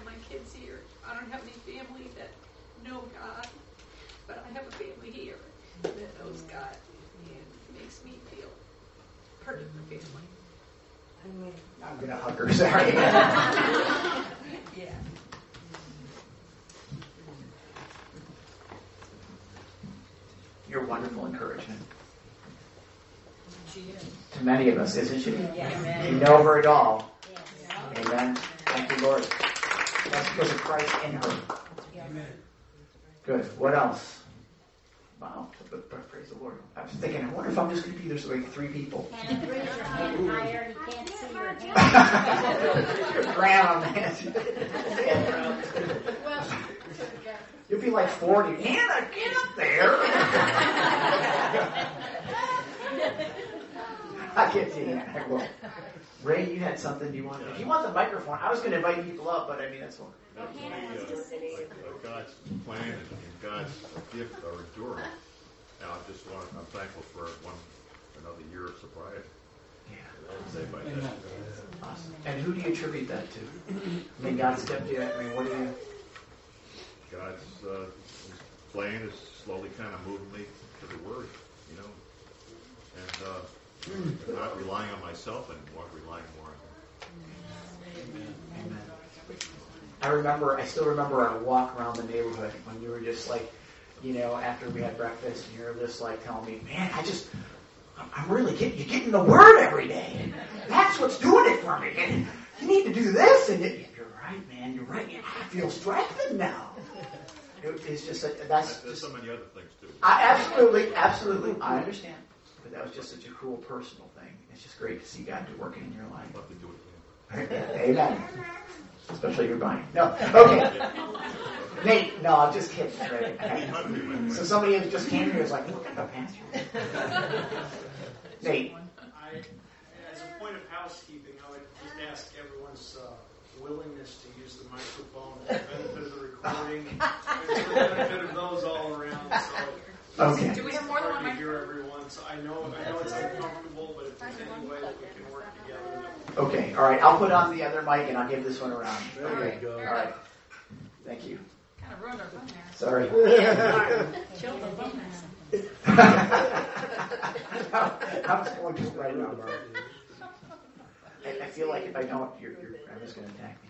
God, but I have a family here that knows God and makes me feel part of the family. I'm going to hug her, sorry. Yeah. You're wonderful encouragement. She is. To many of us, isn't she? Yes. You know her at all. Yes. Amen. Thank you, Lord. That's because of Christ in her. Amen. Good. What else? Wow. Praise the Lord. I was thinking, I wonder if I'm just going to be there's like three people. And raise your hand higher. He can't see your hand. Grandma, Nancy. Well, You'll be like forty. Hannah, get up there. I can't see Hannah. I will. Ray, you had something you wanted. If you want the microphone, I was going to invite people up, but I mean, that's one. Well, Hannah wants to say something. God's plan and God's gift are enduring. And I just want, I'm thankful for one another year of sobriety. Yeah. I'd say by that. Awesome. And who do you attribute that to? I mean, God stepped in. I mean, what do you? God's uh, plan is slowly kind of moving me to the Word, you know, and uh, not relying on myself anymore, relying more on Him. Amen. Amen. I remember, I still remember our walk around the neighborhood when you were just like, you know, after we had breakfast, and you were just like telling me, man, I just, I'm really getting, you're getting the Word every day. And that's what's doing it for me. And you need to do this. And it, you're right, man, you're right. I feel strengthened now. It, it's just, a, that's There's just, so many other things too. I, absolutely, absolutely, I understand. But that was just such a cool personal thing. It's just great to see God do working in your life. I'd love to do it again. Amen. Especially your buying. No. Okay. Nate, no, I'm just kidding. Right? So somebody who just came here was like, look at the pastor. Nate. I, as a point of housekeeping, I would just ask everyone's uh, willingness to use the microphone for the benefit of the recording and for the benefit of those all around. So Okay. Do we have more than one hard to hear microphone? everyone. So I know, I know it's uncomfortable, but if there's any way that we can work together, that would be Okay. All right. I'll put on the other mic and I'll give this one around. There Okay. you go. All right. Thank you. Kind of ruined our fun there. Sorry. Killed the fun there. I'm just going to it right now, Mark. I, I feel like if I don't, you're, you're, I'm just going to attack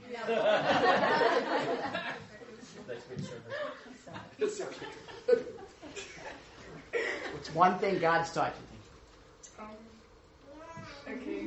me. What's one thing God's taught you? Um, okay.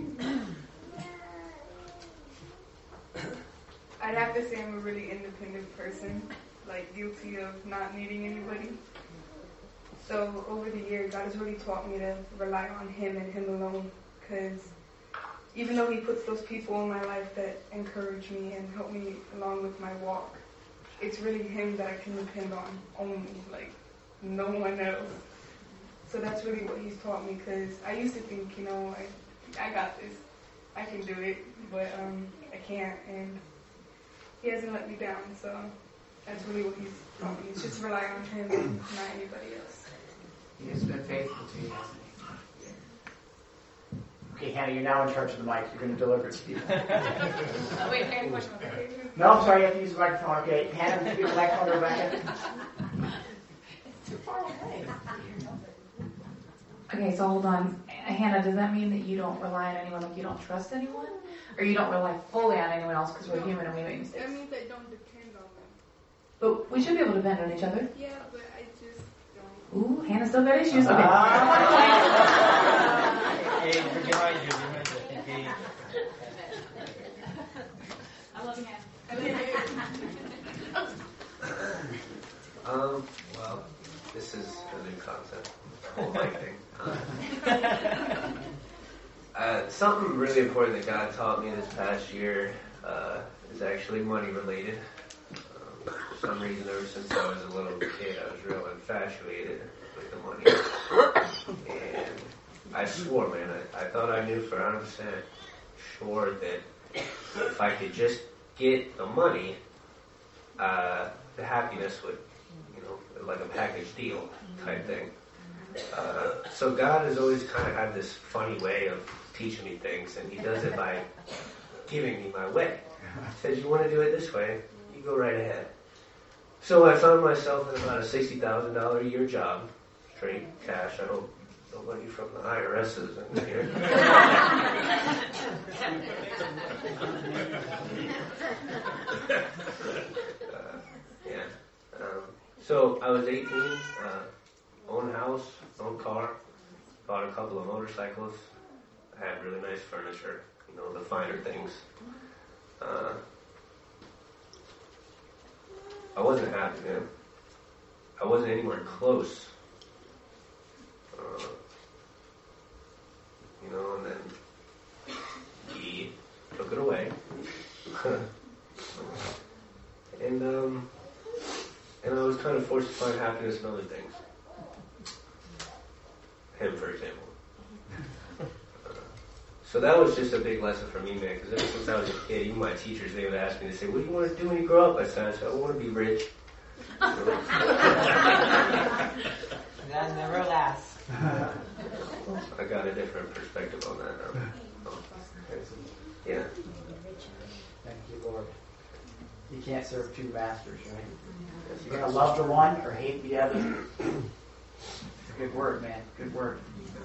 I'd have to say I'm a really independent person, like guilty of not needing anybody. So over the years, God has really taught me to rely on Him and Him alone, because even though He puts those people in my life that encourage me and help me along with my walk, it's really Him that I can depend on only, like no one else. So that's really what He's taught me, because I used to think, you know, I, I got this, I can do it, but um, I can't, and He hasn't let me down, so that's really what He's taught me. It's just rely on Him and not anybody else. He has been faithful to you, hasn't he? Okay, Hannah, you're now in charge of the mic. You're going to deliver it to people. Oh, wait, I have a question. No, I'm sorry, you have to use the microphone. Okay, Hannah, can you give the microphone to Rebecca? It's too far away. Okay, so hold on. Hannah, does that mean that you don't rely on anyone, like you don't trust anyone? Or you don't rely fully on anyone else because we're No, human and we make mistakes? That means I don't depend on them. But we should be able to depend on each other. Yeah, but I just don't. Ooh, Hannah's still got issues. Okay. I love you, Hannah. Um, well, this is a new concept. The whole life thing. Um, uh, something really important that God taught me this past year uh, is actually money related. Um, for some reason, ever since I was a little kid, I was real infatuated with the money. And I swore, man, I, I thought I knew for one hundred percent sure that if I could just get the money, uh, the happiness would, you know, like a package deal type thing. Uh, so God has always kind of had this funny way of teaching me things, and He does it by giving me my way. He says, you want to do it this way, you go right ahead. So I found myself in about a sixty thousand dollars a year job, straight cash. I hope nobody from the I R S is in here. uh, yeah. Um, so I was eighteen, uh, own house, own car, bought a couple of motorcycles. I had really nice furniture, you know, the finer things. Uh, I wasn't happy, man. I wasn't anywhere close. Uh, you know, and then he took it away. and um, and I was kind of forced to find happiness in other things. Him, for example. So that was just a big lesson for me, man, because ever since I was a kid, even my teachers, they would ask me, they say, what do you want to do when you grow up? I said, I, said, I want to be rich. That never lasts. I got a different perspective on that now. Yeah. Thank you, Lord. You can't serve two masters, right? You're going to love the one or hate the other. Good word, man. Good word.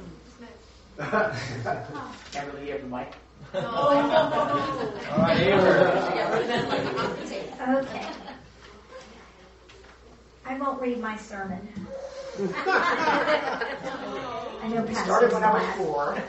Kimberly, you have the mic? No. All right, Okay. I won't read my sermon. I know Pastor started when I was four.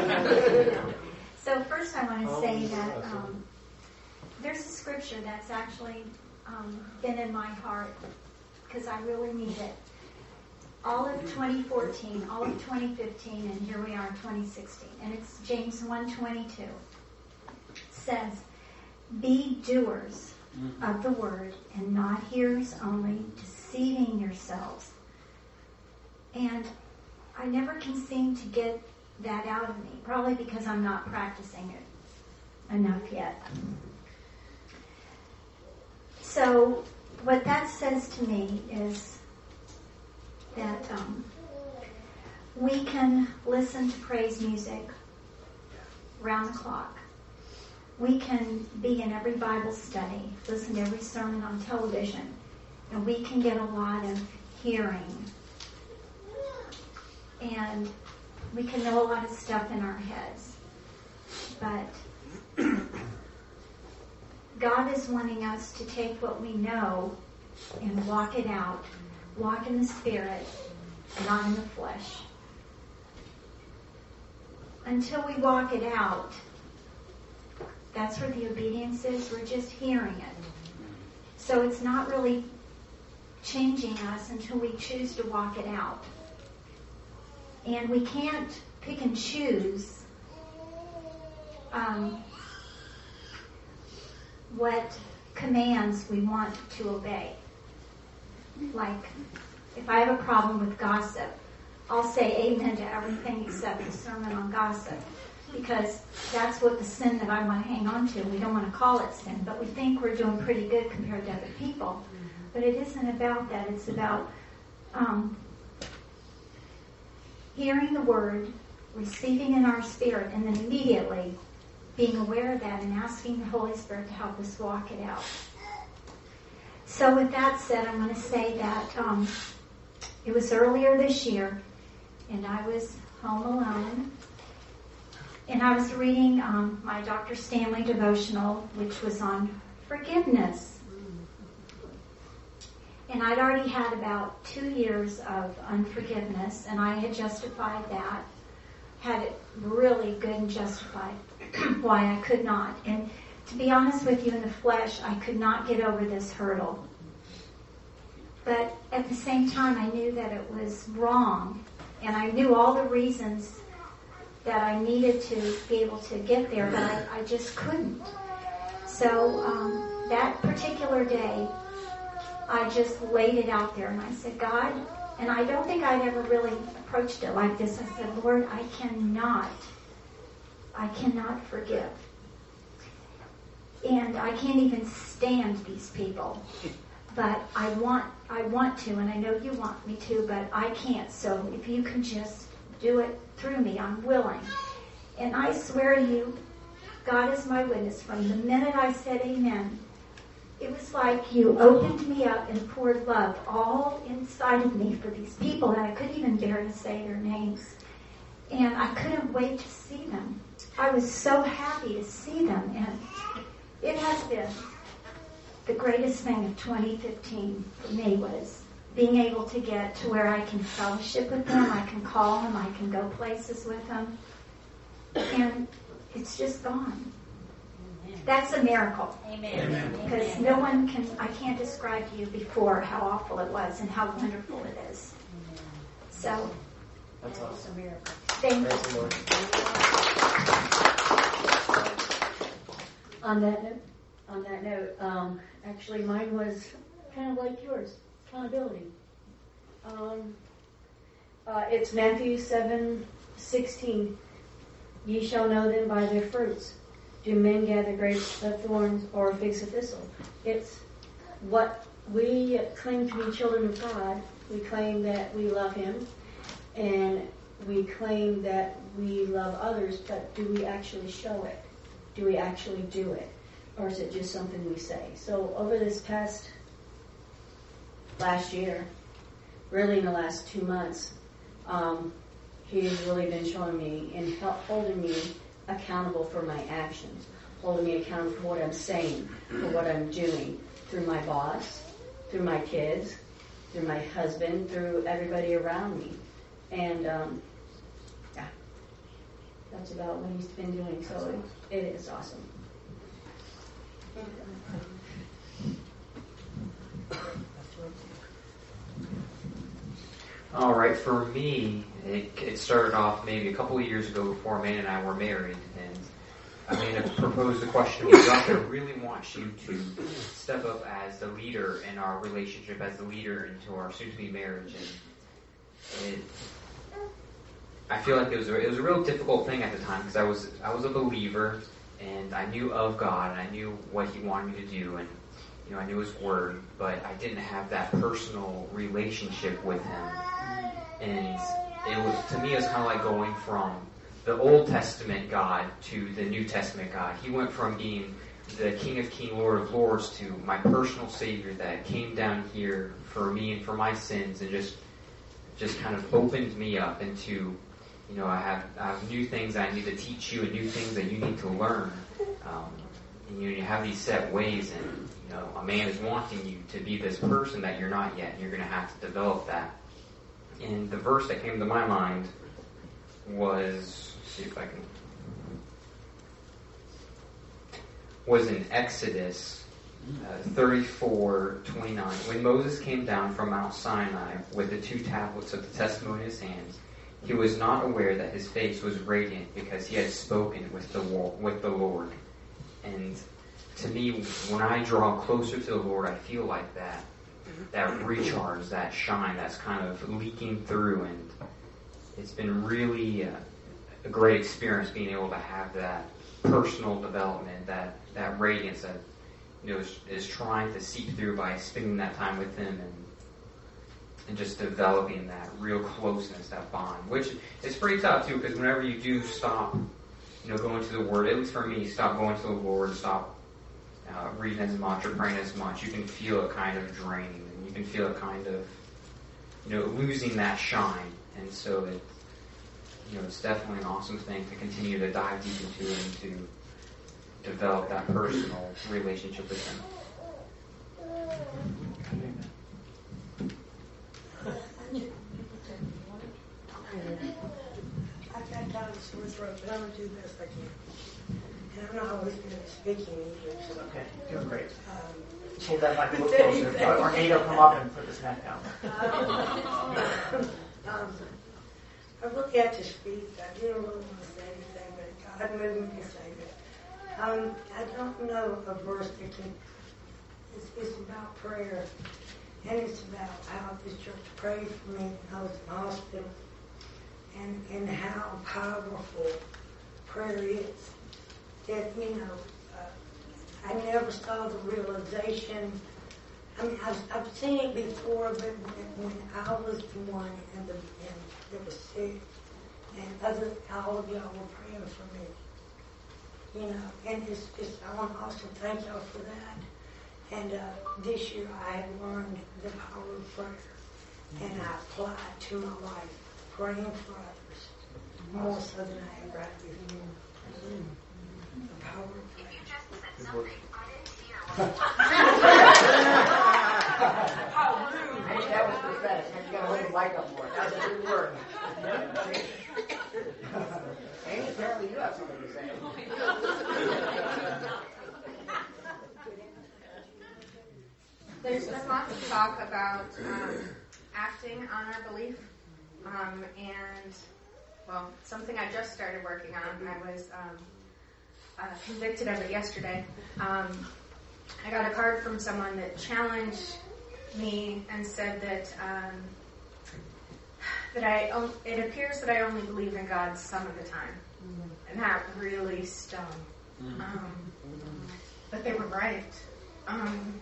So first I want to say that um, there's a scripture that's actually um, been in my heart because I really need it. All of twenty fourteen, all of twenty fifteen, and here we are in twenty sixteen. And it's James one twenty-two. It says, be doers of the word and not hearers only, deceiving yourselves. And I never can seem to get that out of me, probably because I'm not practicing it enough yet. So what that says to me is that um, we can listen to praise music round the clock. We can be in every Bible study, listen to every sermon on television, and we can get a lot of hearing. And we can know a lot of stuff in our heads. But God is wanting us to take what we know and walk it out. Walk in the Spirit, not in the flesh. Until we walk it out, that's where the obedience is. We're just hearing it. So it's not really changing us until we choose to walk it out. And we can't pick and choose um, what commands we want to obey. Like, if I have a problem with gossip, I'll say amen to everything except the sermon on gossip. Because that's what the sin that I want to hang on to. We don't want to call it sin, but we think we're doing pretty good compared to other people. But it isn't about that. It's about um, hearing the word, receiving in our spirit, and then immediately being aware of that and asking the Holy Spirit to help us walk it out. So with that said, I'm going to say that um, it was earlier this year, and I was home alone, and I was reading um, my Doctor Stanley devotional, which was on forgiveness. And I'd already had about two years of unforgiveness, and I had justified that, had it really good and justified why I could not. And to be honest with you, in the flesh, I could not get over this hurdle. But at the same time, I knew that it was wrong, and I knew all the reasons that I needed to be able to get there, but I, I just couldn't. So um, that particular day, I just laid it out there, and I said, God, and I don't think I'd ever really approached it like this. I said, Lord, I cannot, I cannot forgive. And I can't even stand these people. But I want, I want to, and I know you want me to, but I can't. So if you can just do it through me, I'm willing. And I swear to you, God is my witness, from the minute I said amen, it was like you opened me up and poured love all inside of me for these people that I couldn't even bear to say their names. And I couldn't wait to see them. I was so happy to see them. And it has been the greatest thing of twenty fifteen for me was being able to get to where I can fellowship with them, I can call them, I can go places with them. And it's just gone. That's a miracle. Amen. Because no one can, I can't describe to you before how awful it was and how wonderful it is. So, that's awesome. A miracle. Thank Praise the Lord. On that note, on that note, um, actually mine was kind of like yours, accountability. Um, uh, it's Matthew seven sixteen. Ye shall know them by their fruits. Do men gather grapes of thorns or figs of thistle? It's what we claim to be children of God. We claim that we love Him, and we claim that we love others, but do we actually show it? Do we actually do it? Or is it just something we say? So over this past last year, really in the last two months, um, He has really been showing me and help, holding me accountable for my actions, holding me accountable for what I'm saying, for what I'm doing, through my boss, through my kids, through my husband, through everybody around me. And, um, yeah, that's about what He's been doing. So it, it is awesome. All right, for me, it, it started off maybe a couple of years ago before Amanda and I were married, and Amanda proposed the question to me, God, I really want you to step up as the leader in our relationship, as the leader into our soon-to-be marriage. And it, I feel like it was a, it was a real difficult thing at the time because I was I was a believer, and I knew of God, and I knew what He wanted me to do, and you know I knew His Word, but I didn't have that personal relationship with Him. And it was, to me, it was kind of like going from the Old Testament God to the New Testament God. He went from being the King of Kings, Lord of Lords, to my personal Savior that came down here for me and for my sins, and just just kind of opened me up into, you know, I have, I have new things I need to teach you and new things that you need to learn. Um, and you know, you have these set ways, and you know, a man is wanting you to be this person that you're not yet, and you're going to have to develop that. And the verse that came to my mind was, let's see if I can, was in Exodus uh, thirty-four twenty-nine. When Moses came down from Mount Sinai with the two tablets of the testimony in his hands, he was not aware that his face was radiant because he had spoken with the with the Lord. And to me, when I draw closer to the Lord, I feel like that. That recharge, that shine that's kind of leaking through, and it's been really uh, a great experience being able to have that personal development, that, that radiance that you know is, is trying to seep through by spending that time with Him, and and just developing that real closeness, that bond, which is pretty tough too, because whenever you do stop, you know, going to the Word, at least for me, stop going to the Lord, stop Uh, reading as much or praying as much, you can feel it kind of draining, and you can feel it kind of, you know, losing that shine. And so it, you know, it's definitely an awesome thing to continue to dive deep into and to develop that personal relationship with Him. I've got kind of a sore throat, but I'm going to do the best I can. And I'm not always good at speaking English. So, okay, doing great. Um, Hold that mic a little closer. Or Nate will come up and put his neck down. um, um, I really have to speak. I didn't really want to say anything, but God moved me to say that. Um, I don't know a verse that can. It's, it's about prayer, and it's about how this church prayed for me when I was in the hospital, and and how powerful prayer is. That, you know, uh, I never saw the realization. I mean, I've, I've seen it before, but when, when I was the one and, the, and that was sick, and other, all of y'all were praying for me, you know, and it's just, I want to also thank y'all for that. And uh, this year I have learned the power of prayer, and I apply it to my life, praying for others, more so than I ever have before. The power of prayer. How rude. I think that was prophetic. You gotta hold the mic up more. That's a good word. Amy, apparently you have something to say. There's been lots of talk about um, acting on our belief, um, and well, something I just started working on. I was um, uh, convicted of it yesterday. Um, I got a card from someone that challenged me and said that um, that I on- it appears that I only believe in God some of the time, mm-hmm. and that really stung. Mm-hmm. Um, but they were right. Um,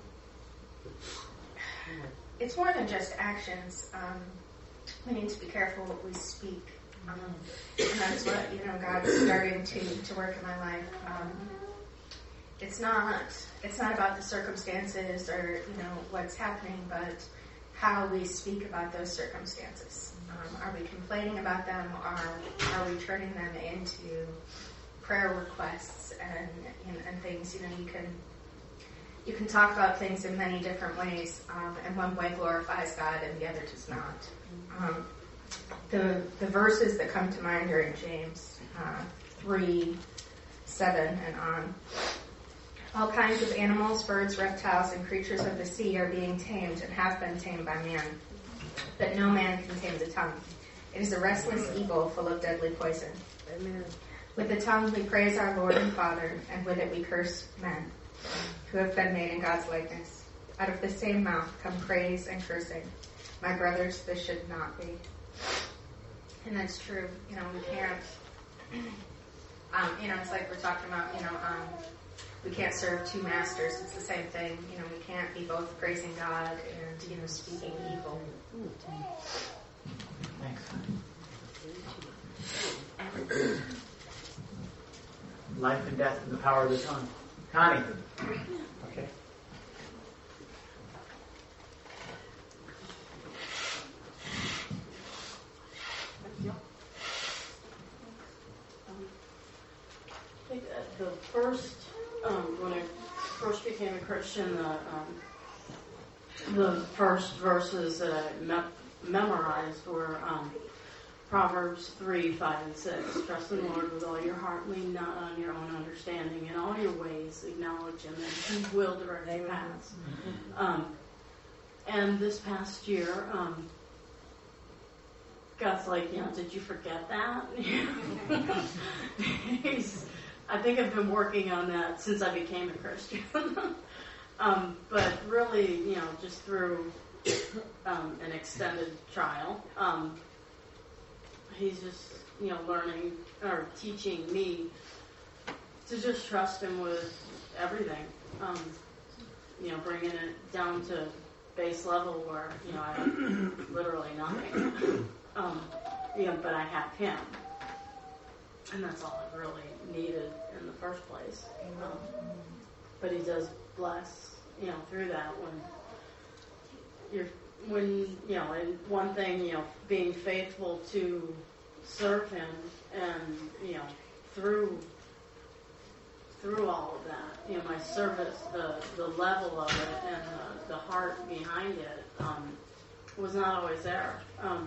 it's more than just actions. Um, we need to be careful what we speak, um, and that's what you know God's starting to to work in my life. Um, it's not it's not about the circumstances or you know what's happening, but how we speak about those circumstances. Um, are we complaining about them, or are we turning them into prayer requests and and, and things? You know, you can. You can talk about things in many different ways, um, and one way glorifies God and the other does not. Um, the the verses that come to mind are in James uh, three, seven, and on. All kinds of animals, birds, reptiles, and creatures of the sea are being tamed and have been tamed by man, but no man can tame the tongue. It is a restless evil full of deadly poison. Amen. With the tongue we praise our Lord and Father, and with it we curse men who have been made in God's likeness. Out of the same mouth come praise and cursing. My brothers, this should not be. And that's true. You know, we can't, um, you know, it's like we're talking about, you know, um, we can't serve two masters. It's the same thing. You know, we can't be both praising God and, you know, speaking evil. Thanks. Life and death in the power of the tongue. Connie. Okay. I think that the first, um, when I first became a Christian, the, um, the first verses that I me- memorized were um, Proverbs three, five, and six. Trust in the Lord with all your heart, lean not on your own understanding. In all your ways, acknowledge Him, and He will direct your paths. Um, and this past year, um, God's like, you know, did you forget that? He's, I think I've been working on that since I became a Christian. um, but really, you know, just through um, an extended trial. Um, He's just, you know, learning or teaching me to just trust Him with everything. Um, you know, bringing it down to base level where, you know, I have literally nothing. Um, you know, but I have Him. And that's all I really needed in the first place. Um, but He does bless, you know, through that when you're when, you know, and one thing, you know, being faithful to serve Him and, you know, through through all of that, you know, my service, the, the level of it and the, the heart behind it um, was not always there, um,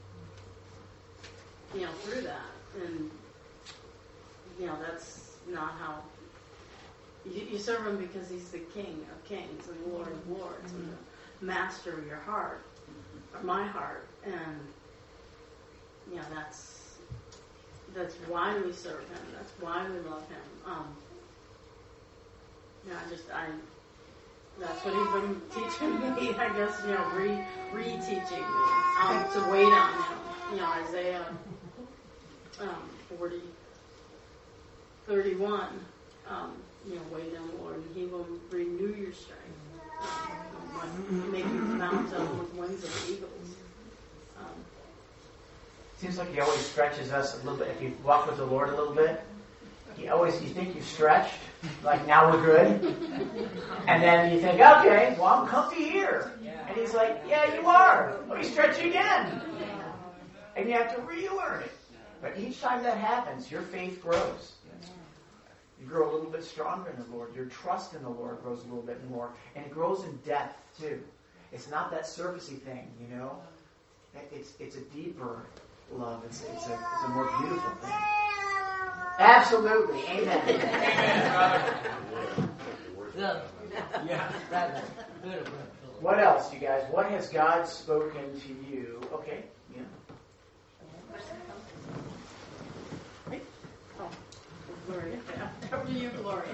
you know, through that. And, you know, that's not how, you, you serve Him because He's the King of kings and Lord of lords and the master of your heart, or my heart, and you know that's that's why we serve Him. That's why we love Him. Um, you know, I just I that's what He's been teaching me. I guess you know re re-teaching me um, to wait on Him. You know, Isaiah um, forty thirty-one. Um, you know, wait on the Lord, and He will renew your strength. Um, make you mount up with wings of eagles. Um, Seems like He always stretches us a little bit. If you walk with the Lord a little bit, you always you think you've stretched, like now we're good, and then you think, okay, well I'm comfy here, and he's like, yeah, you are. Let me stretch you again, and you have to relearn it. But each time that happens, your faith grows. You grow a little bit stronger in the Lord. Your trust in the Lord grows a little bit more, and it grows in depth too. It's not that surfacey thing, you know. It's it's a deeper love. It's it's a it's a more beautiful thing. Absolutely, amen. Good. Yeah. Good. What else, you guys? What has God spoken to you? Okay. Yeah. Oh, Gloria. Over to you, Gloria.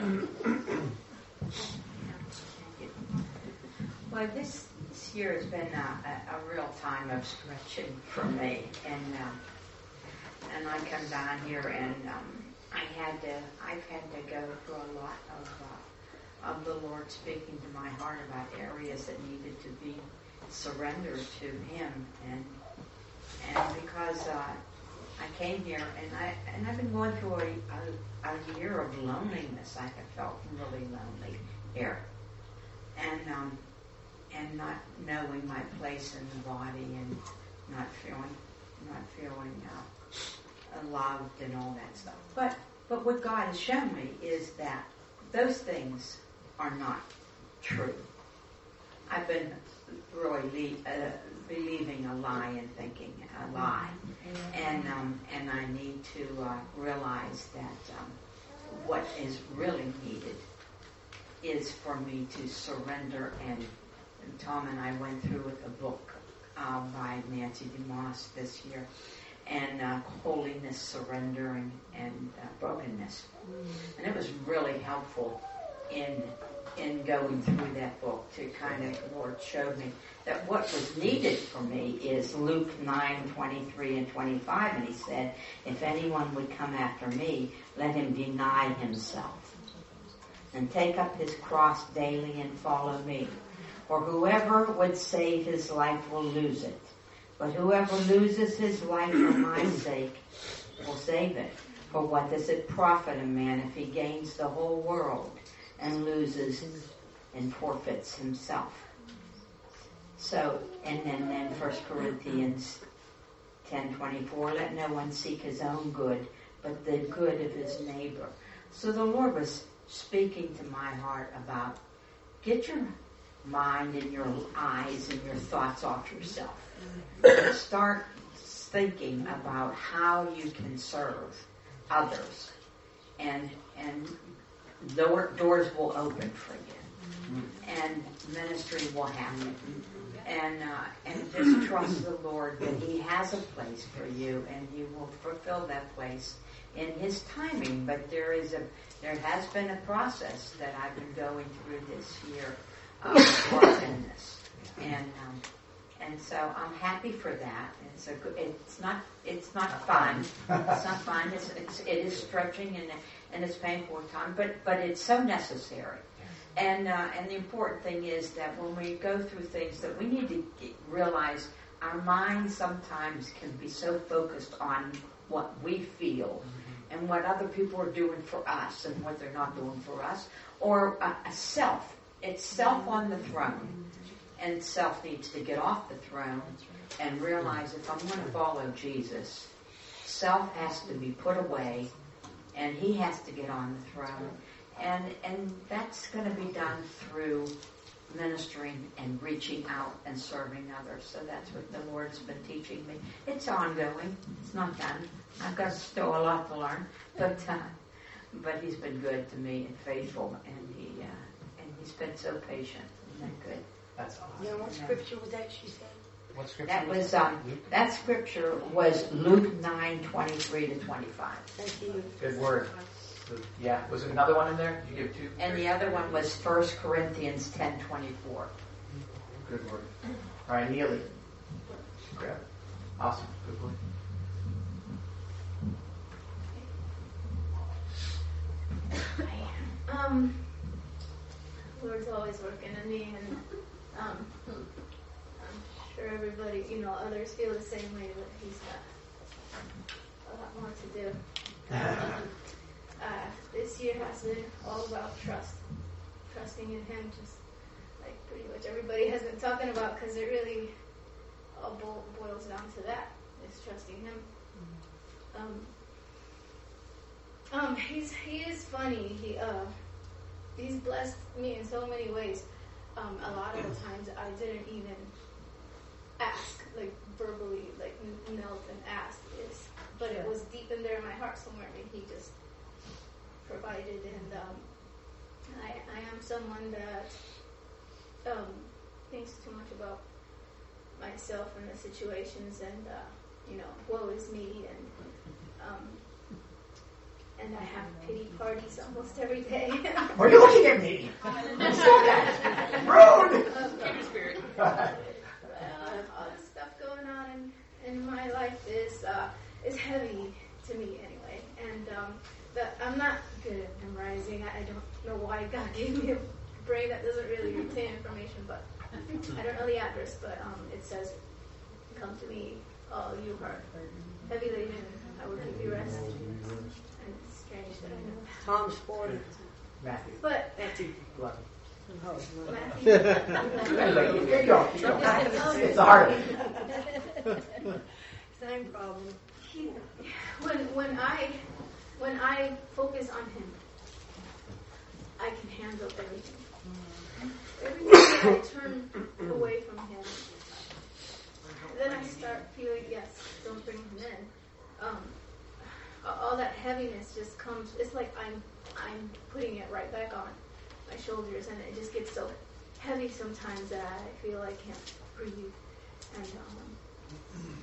Well, this, this year has been a, a, a real time of stretching for me, and um, and I come down here, and um, I had to, I've had to go through a lot of uh, of the Lord speaking to my heart about areas that needed to be surrendered to Him, and and because uh, I came here, and I and I've been going through a, a, a year of loneliness. I have felt really lonely here, and. Um, and not knowing my place in the body, and not feeling, not feeling uh, loved and all that stuff. But but what God has shown me is that those things are not true. I've been really le- uh, believing a lie and thinking a lie, and um, and I need to uh, realize that um, what is really needed is for me to surrender. And And Tom and I went through a book uh, by Nancy DeMoss this year, and uh, Holiness, Surrendering, and uh, Brokenness. And it was really helpful in in going through that book to kind of, the Lord showed me that what was needed for me is Luke nine, twenty-three and twenty-five, and He said, if anyone would come after me, let him deny himself and take up his cross daily and follow me. For whoever would save his life will lose it. But whoever loses his life for my sake will save it. For what does it profit a man if he gains the whole world and loses and forfeits himself? So, and then, then First Corinthians ten twenty-four, let no one seek his own good, but the good of his neighbor. So the Lord was speaking to my heart about, get your mind and your eyes and your thoughts off yourself. Start thinking about how you can serve others, and and door, doors will open for you, and ministry will happen. And uh, and just trust the Lord that He has a place for you, and He will fulfill that place in His timing. But there is a there has been a process that I've been going through this year. Um, brokenness, and um, and so I'm happy for that. It's a good, it's not it's not fun. It's not fun. It's, it's it is stretching and and it's painful at times, but but it's so necessary. And uh, and the important thing is that when we go through things, that we need to get, realize our minds sometimes can be so focused on what we feel and what other people are doing for us and what they're not doing for us, or a, a self. It's self on the throne, and self needs to get off the throne and realize if I'm going to follow Jesus, self has to be put away, and He has to get on the throne, and and that's going to be done through ministering and reaching out and serving others. So that's what the Lord's been teaching me. It's ongoing. It's not done. I've got still a lot to learn, but uh, but He's been good to me and faithful, and He. Uh, He's been so patient. Isn't that good? That's awesome. Yeah, what scripture was that she said? What scripture? That was um, that scripture was Luke nine twenty-three to twenty-five. Thank you. Good word. Yeah. Was it another one in there? Did you give two? And the other one was First Corinthians ten twenty-four. Good word. All right, Neely. Grab it. Awesome. Good word. Um. Lord's always working in me, and um, I'm sure everybody, you know, others feel the same way, but He's got a lot more to do. uh, this year has been all about trust, trusting in Him, just like pretty much everybody has been talking about, because it really all bo- boils down to that, is trusting Him. Um, um, he's he is funny. He uh, he's blessed me in so many ways. Um, a lot of the times I didn't even ask, like verbally, like knelt and asked. It's, but it was deep in there in my heart somewhere, and He just provided. And um, I I am someone that um, thinks too much about myself and the situations, and uh, you know, woe is me, and um, and I have pity parties almost every day. Are you looking at me? Stop that! Rude! Kindred spirit. Uh, all the stuff going on in, in my life is uh, is heavy to me anyway, and um, the, I'm not good at memorizing. I, I don't know why God gave me a brain that doesn't really retain information, but I don't know the address, but um, it says, "Come to me, all you are heavy laden, I will give you rest." And it's strange that I know that. Psalms forty. Matthew. But Matthew. eleven. Matthew. There you go. It's the heart of it. Same problem. He, when when I when I focus on Him, I can handle everything. Every time I turn away from Him, then I start feeling, yes, don't bring Him in. Um, all that heaviness just comes. It's like I'm I'm putting it right back on my shoulders, and it just gets so heavy sometimes that I feel I can't breathe. And um,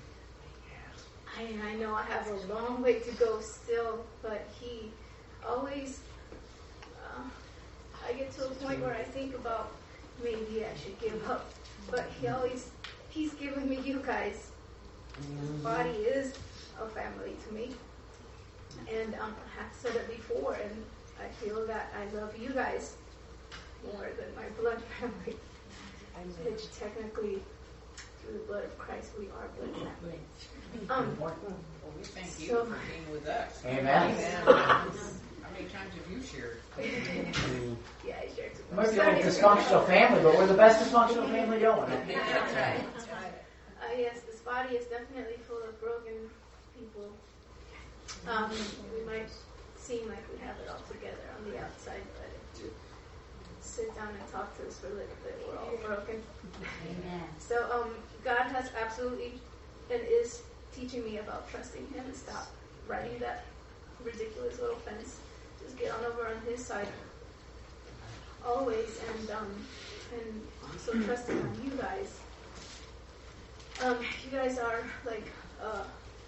I I know I have a long way to go still, but He always. Uh, I get to a point where I think about maybe I should give up, but He always He's given me you guys. His body is a family to me. And um, I have said it before, and I feel that I love you guys more than my blood family. Which technically, through the blood of Christ, we are blood family. Um, Well, we thank you so, for being with us. Amen. Amen. How many times have you shared? Yeah, I shared too It much. might be a little dysfunctional family, but we're the best dysfunctional family going. That's right. Uh, yes, this body is definitely full of broken people. Um, we might seem like we have it all together on the outside, but if you sit down and talk to us for a little bit, we're all broken. Amen. So um, God has absolutely and is teaching me about trusting Him and stop riding that ridiculous little fence. Just get on over on His side always, and um, and also trusting on you guys. Um, you guys are like uh,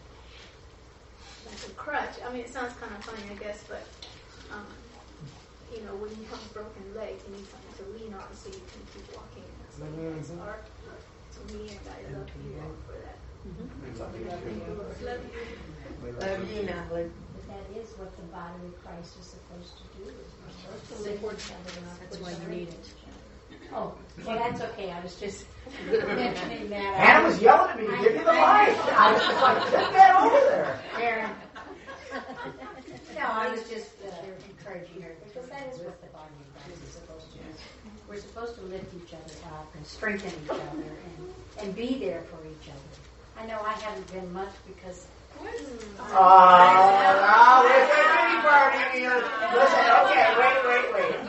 like a crutch. I mean, it sounds kind of funny, I guess, but um, you know, when you have a broken leg, you need something to lean on so you can keep walking. And that's what you guys are to me, and I love you all for that. We love you. Thank you, Lord. Love you. We Love you, Natalie. But that is what the body of Christ is supposed to do. We're supposed to lift each other up. That's why you need it. Oh, well, that's okay. I was just mentioning that. Hannah was yelling at me to give you the mic. I was just like, get that over there. Aaron. No, I was just uh, encouraging her, because that is what the body of Christ is supposed to do. We're supposed to lift each other up and strengthen each other and, and be there for each other. I know I haven't been much because... Oh, oh, there's a pity party here. Listen, okay, wait, wait, wait.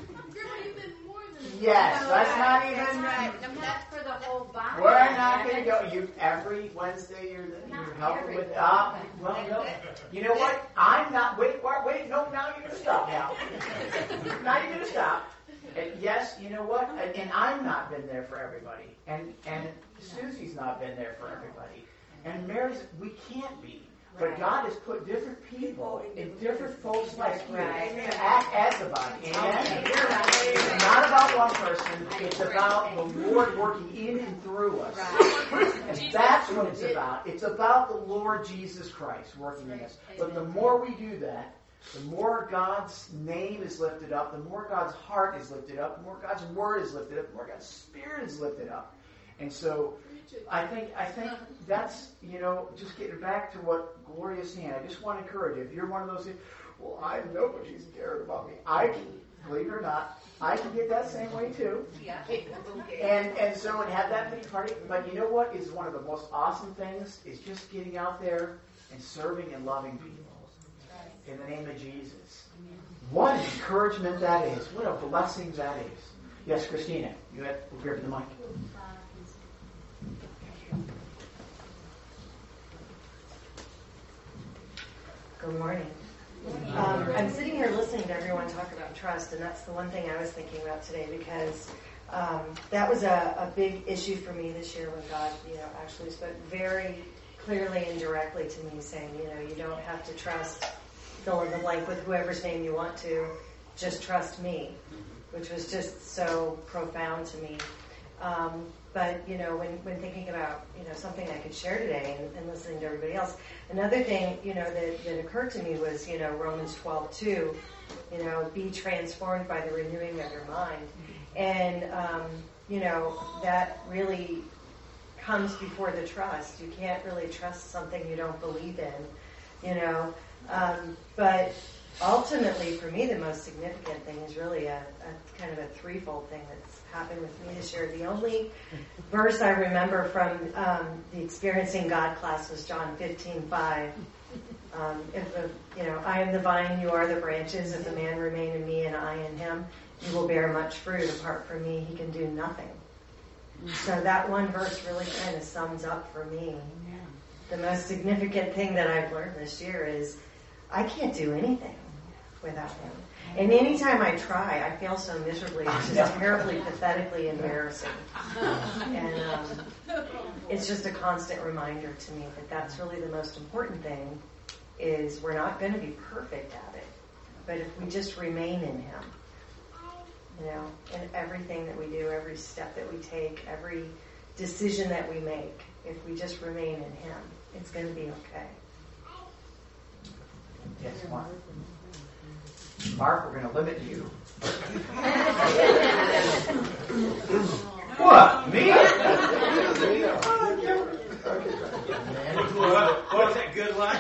Yes, let's not even... That's for the whole body. We're not going to go. You every Wednesday you're you're helping with. Uh, well, no. You know what? I'm not. Wait, wait, wait. No, now you're going to stop. Now, now you're going to stop. And yes, you know what? And, and I've not been there for everybody. And and Susie's not been there for everybody. And Mary's. We can't be. But God has put different people in different folks like you to act as a body. Amen? It's not about one person. It's about the Lord working in and through us. And that's what it's about. It's about the Lord Jesus Christ working in us. But the more we do that, the more God's name is lifted up, the more God's heart is lifted up, the more God's word is lifted up, the more God's spirit is lifted up. And so I think I think that's, you know, just getting back to what Gloria's saying. I just want to encourage you. If you're one of those, well, I know she's cared about me. I can, believe it or not, I can get that same way too. Yeah. And and so and have that pity party. But you know what is one of the most awesome things is just getting out there and serving and loving people in the name of Jesus. What an encouragement that is. What a blessing that is. Yes, Christina, you had we'll grab the mic. Good morning. Um, I'm sitting here listening to everyone talk about trust, and that's the one thing I was thinking about today because um, that was a, a big issue for me this year when God, you know, actually spoke very clearly and directly to me, saying, you know, you don't have to trust fill in the blank with whoever's name you want to, just trust me, which was just so profound to me. Um, but, you know, when, when thinking about, you know, something I could share today and, and listening to everybody else, another thing, you know, that, that occurred to me was, you know, Romans twelve two, you know, be transformed by the renewing of your mind. And, um, you know, that really comes before the trust. You can't really trust something you don't believe in, you know. Um, but ultimately, for me, the most significant thing is really a, a kind of a threefold thing that's happened with me this year. The only verse I remember from um, the Experiencing God class was John fifteen five. Um, if a, you know, I am the vine, you are the branches. If a man remain in me and I in him, he will bear much fruit. Apart from me, he can do nothing. So that one verse really kind of sums up for me the most significant thing that I've learned this year is I can't do anything without him. And anytime I try, I fail so miserably. It's just terribly, pathetically embarrassing. And um, it's just a constant reminder to me that that's really the most important thing is we're not going to be perfect at it. But if we just remain in him, you know, in everything that we do, every step that we take, every decision that we make, if we just remain in him, it's going to be okay. Yes, Mark. Mark, we're going to limit you. What? Me? What was that good line?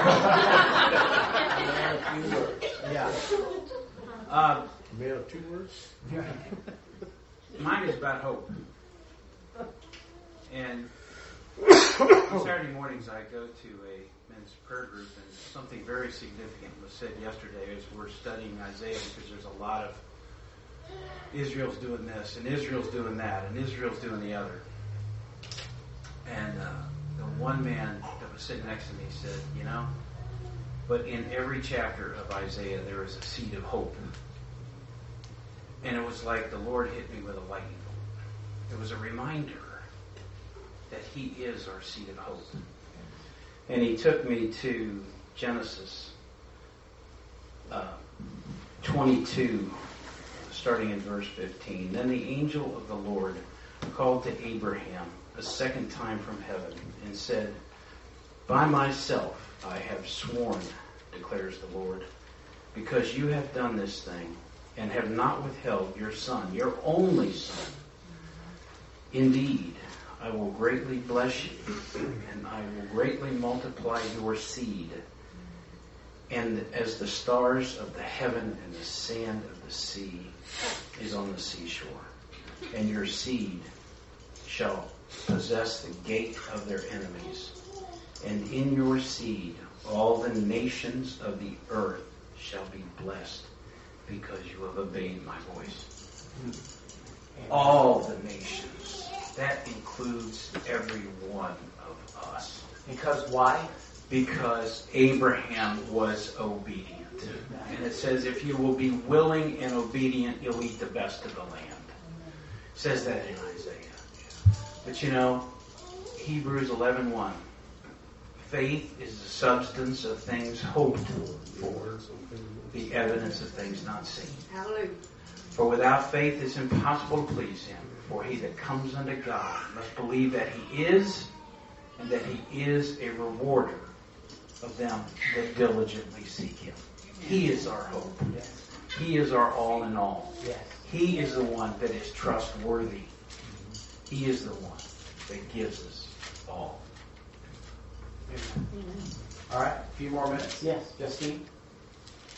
Yeah. Uh, Man of two words? Mine is about hope. And on Saturday mornings I go to a men's prayer group, and something very significant was said yesterday as we're studying Isaiah, because there's a lot of Israel's doing this, and Israel's doing that, and Israel's doing the other. And uh, the one man that was sitting next to me said, you know, but in every chapter of Isaiah there is a seed of hope. And it was like the Lord hit me with a lightning bolt. It was a reminder that he is our seed of hope. And he took me to Genesis uh, twenty-two, starting in verse fifteen. Then the angel of the Lord called to Abraham a second time from heaven and said, by myself I have sworn, declares the Lord, because you have done this thing and have not withheld your son, your only son. Indeed, I will greatly bless you, and I will greatly multiply your seed, and as the stars of the heaven and the sand of the sea is on the seashore. And your seed shall possess the gate of their enemies, and in your seed all the nations of the earth shall be blessed, because you have obeyed my voice. All the nations. That includes every one of us. Because why? Because Abraham was obedient. And it says, if you will be willing and obedient, you'll eat the best of the land. It says that in Isaiah. But you know, Hebrews eleven one. Faith is the substance of things hoped for, the evidence of things not seen. Hallelujah. For without faith it's impossible to please him. For he that comes unto God must believe that he is, and that he is a rewarder of them that diligently seek him. He is our hope. He is our all in all. He is the one that is trustworthy. He is the one that gives us all. All right, a few more minutes. Yes, Justine.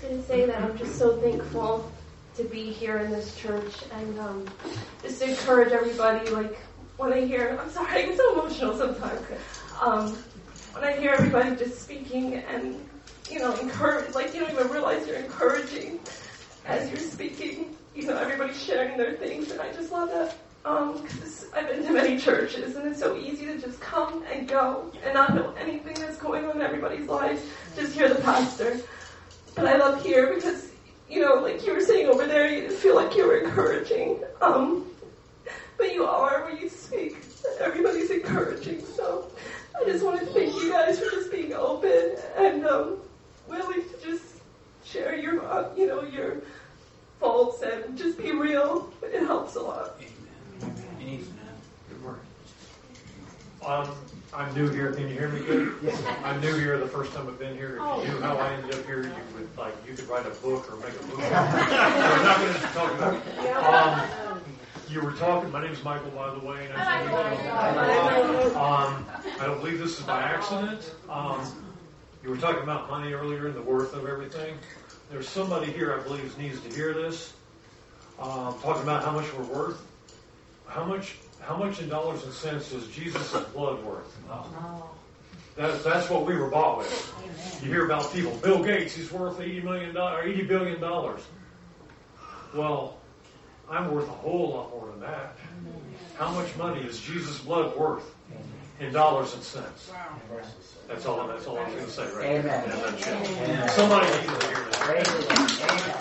going to say that I'm just so thankful to be here in this church and um, just to encourage everybody. Like when I hear, I'm sorry, I get so emotional sometimes. Um, when I hear everybody just speaking and, you know, encourage, like you don't even realize you're encouraging as you're speaking. You know, everybody's sharing their things, and I just love that. Um, cause I've been to many churches, and it's so easy to just come and go and not know anything that's going on in everybody's lives. Just hear the pastor. But I love here because, you know, like you were saying over there, you just feel like you were encouraging. Um, but you are when you speak. Everybody's encouraging. So I just want to thank you guys for just being open and um, willing to just share your, uh, you know, your faults and just be real. It helps a lot. Good work. Um, I'm new here. Can you hear me good? Yes. I'm new here. The first time I've been here. If you knew how I ended up here, you would like you could write a book or make a movie. We're not going to talk about it. Um, you were talking. My name is Michael, by the way. Nice to meet you. Um, I don't believe this is by accident. Um, you were talking about money earlier and the worth of everything. There's somebody here I believe needs to hear this. Um, talking about how much we're worth. How much? How much in dollars and cents is Jesus' blood worth? Oh. That, that's what we were bought with. Amen. You hear about people. Bill Gates, he's worth eighty million dollars, or eighty billion dollars. Well, I'm worth a whole lot more than that. Amen. How much money is Jesus' blood worth in dollars and cents? Wow. That's all. That's all I was going to say, right? Amen. Yeah, Amen. Somebody needs to hear this. Amen.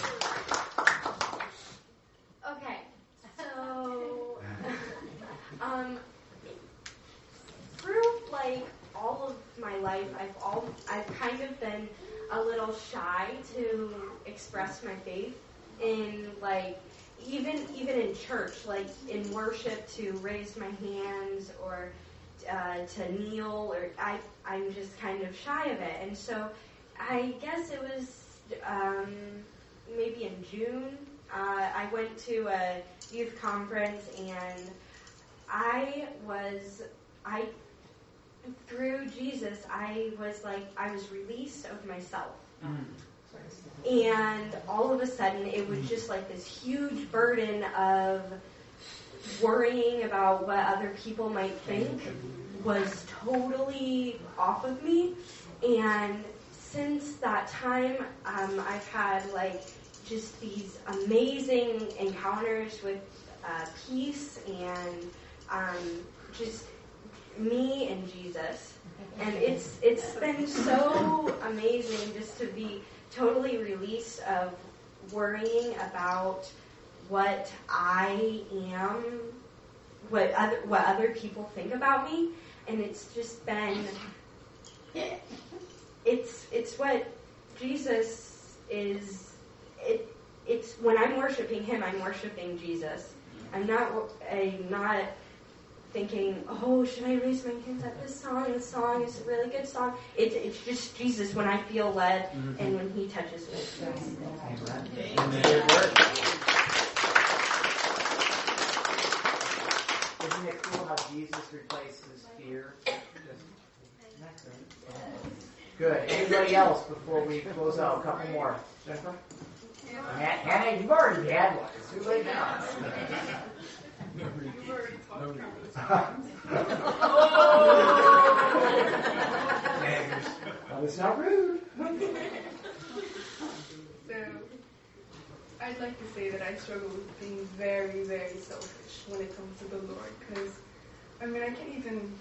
Okay, so um, through like all of my life, I've all I've kind of been a little shy to express my faith in like even even in church, like in worship, to raise my hands or uh, to kneel, or I I'm just kind of shy of it, and so I guess it was um, maybe in June. Uh, I went to a youth conference, and I was, I, through Jesus, I was like, I was released of myself. Mm. And all of a sudden, it was just like this huge burden of worrying about what other people might think was totally off of me. And since that time, um, I've had like just these amazing encounters with uh, peace and um, just me and Jesus. And it's it's been so amazing just to be totally released of worrying about what I am, what other what other people think about me. And it's just been it's it's what Jesus is. It, it's when I'm worshiping Him, I'm worshiping Jesus. I'm not, I'm not thinking, oh, should I raise my hands at this song? This song is a really good song. It's it's just Jesus when I feel led mm-hmm. and when He touches me. Amen. Isn't it cool how Jesus replaces fear? Good. Anybody else before we close out? A couple more. Jennifer? Hannah, you've already had one. It's too late now. Well, it's not rude. So, I'd like to say that I struggle with being very, very selfish when it comes to the Lord. Because, I mean, I can't even,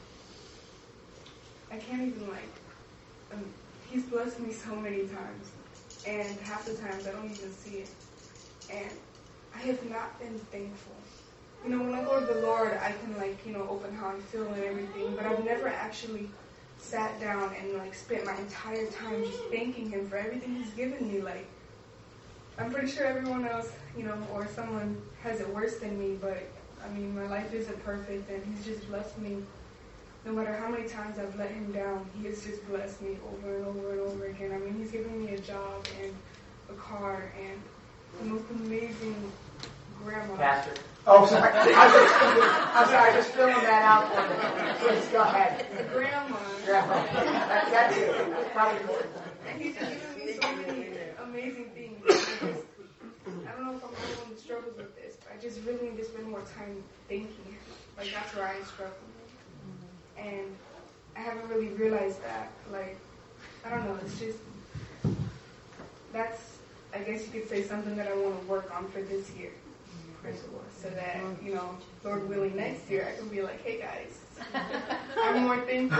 I can't even, like, um, He's blessed me so many times. And half the times I don't even see it. And I have not been thankful. You know, when I go to the Lord, I can, like, you know, open how I feel and everything. But I've never actually sat down and, like, spent my entire time just thanking Him for everything He's given me. Like, I'm pretty sure everyone else, you know, or someone has it worse than me. But, I mean, my life isn't perfect. And He's just blessed me. No matter how many times I've let Him down, He has just blessed me over and over and over again. I mean, He's given me a job and a car and the most amazing grandma. Pastor. Oh, sorry. I was just, I'm sorry, just filling that out for the kids. Go ahead. Grandma. Grandma. That, that's it. That's probably more. And He's just given me so many amazing things. I, just, I don't know if I'm the only one who struggles with this, but I just really need to spend more time thinking. Like, that's where I struggle. And I haven't really realized that. Like, I don't know, it's just, that's, I guess you could say, something that I want to work on for this year. So that, you know, Lord willing, next year I can be like, hey guys, I'm more thankful.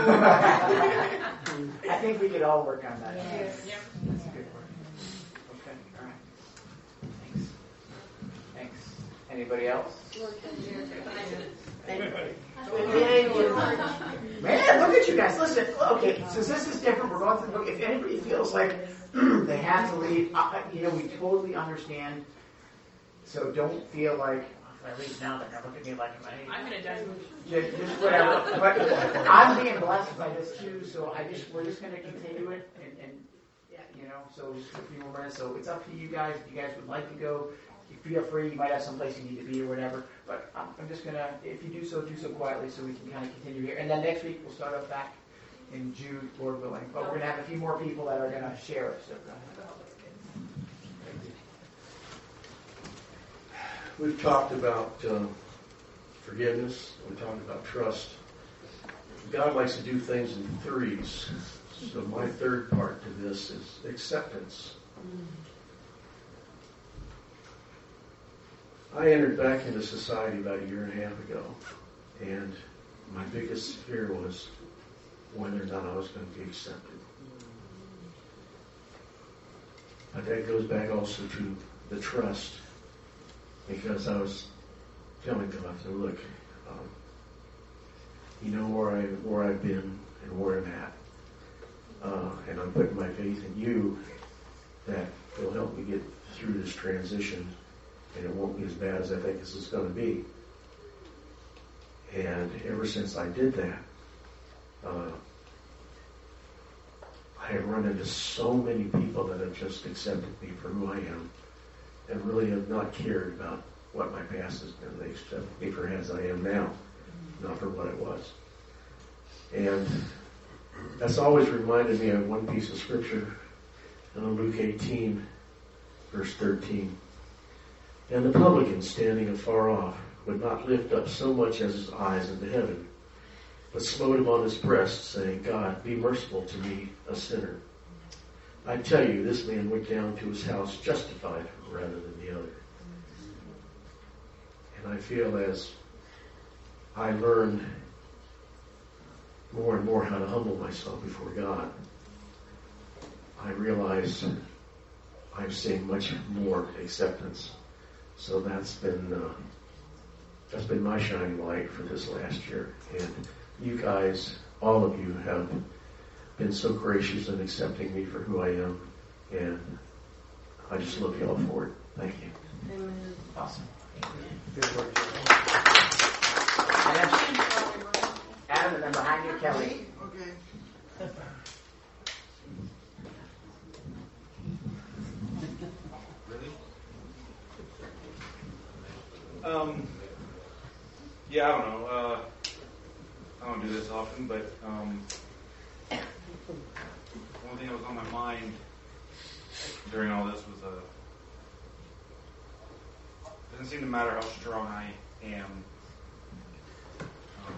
I think we could all work on that. Yes. Yep. That's a good word. Okay, all right. Thanks. Thanks. Anybody else? Man, look at you guys. Listen, okay, since this is different, we're going through the book. If anybody feels like they have to leave, uh, you know, we totally understand. So don't feel like, oh, if I leave now, they're going to look at me like I'm I'm going to die. Just, just whatever. But I'm being blessed by this too, so I just we're just going to continue it, and, and yeah, you know, so just a few more minutes. So it's up to you guys. If you guys would like to go, you feel free. You might have some place you need to be or whatever. But I'm, I'm just going to, if you do so, do so quietly so we can kind of continue here. And then next week we'll start up back in Jude, Lord willing. But we're going to have a few more people that are going to share it. So go ahead. We've talked about um, forgiveness. We've talked about trust. God likes to do things in threes. So my third part to this is acceptance. I entered back into society about a year and a half ago, and my biggest fear was whether or not I was going to be accepted. But that goes back also to the trust. Because I was telling God, I said, look, um, you know where, I, where I've been and where I'm at. Uh, and I'm putting my faith in you that you'll help me get through this transition and it won't be as bad as I think this is going to be. And ever since I did that, uh, I have run into so many people that have just accepted me for who I am. And really have not cared about what my past has been. They accept me for as I am now, not for what it was. And that's always reminded me of one piece of scripture in Luke eighteen, verse thirteen. And the publican, standing afar off, would not lift up so much as his eyes into heaven, but smote him on his breast, saying, God, be merciful to me, a sinner. I tell you, this man went down to his house justified rather than the other. And I feel as I learn more and more how to humble myself before God, I realize I'm seeing much more acceptance. So that's been uh, that's been my shining light for this last year. And you guys, all of you, have been so gracious in accepting me for who I am, and I just love you all for it. Thank you. Amen. Awesome. Good work. Adam, and then behind you, Kelly. Okay. Really? Um. Yeah, I don't know. Uh, I don't do this often, but um. One thing that was on my mind during all this was, uh, it doesn't seem to matter how strong I am. Um,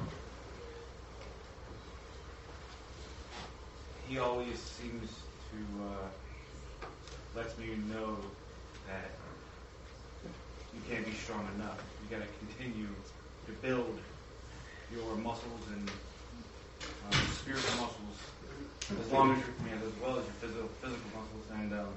he always seems to uh, lets me know that you can't be strong enough. You got to continue to build your muscles and um, spiritual muscles. As long as you're, I mean, as well as your physical, physical muscles. And um,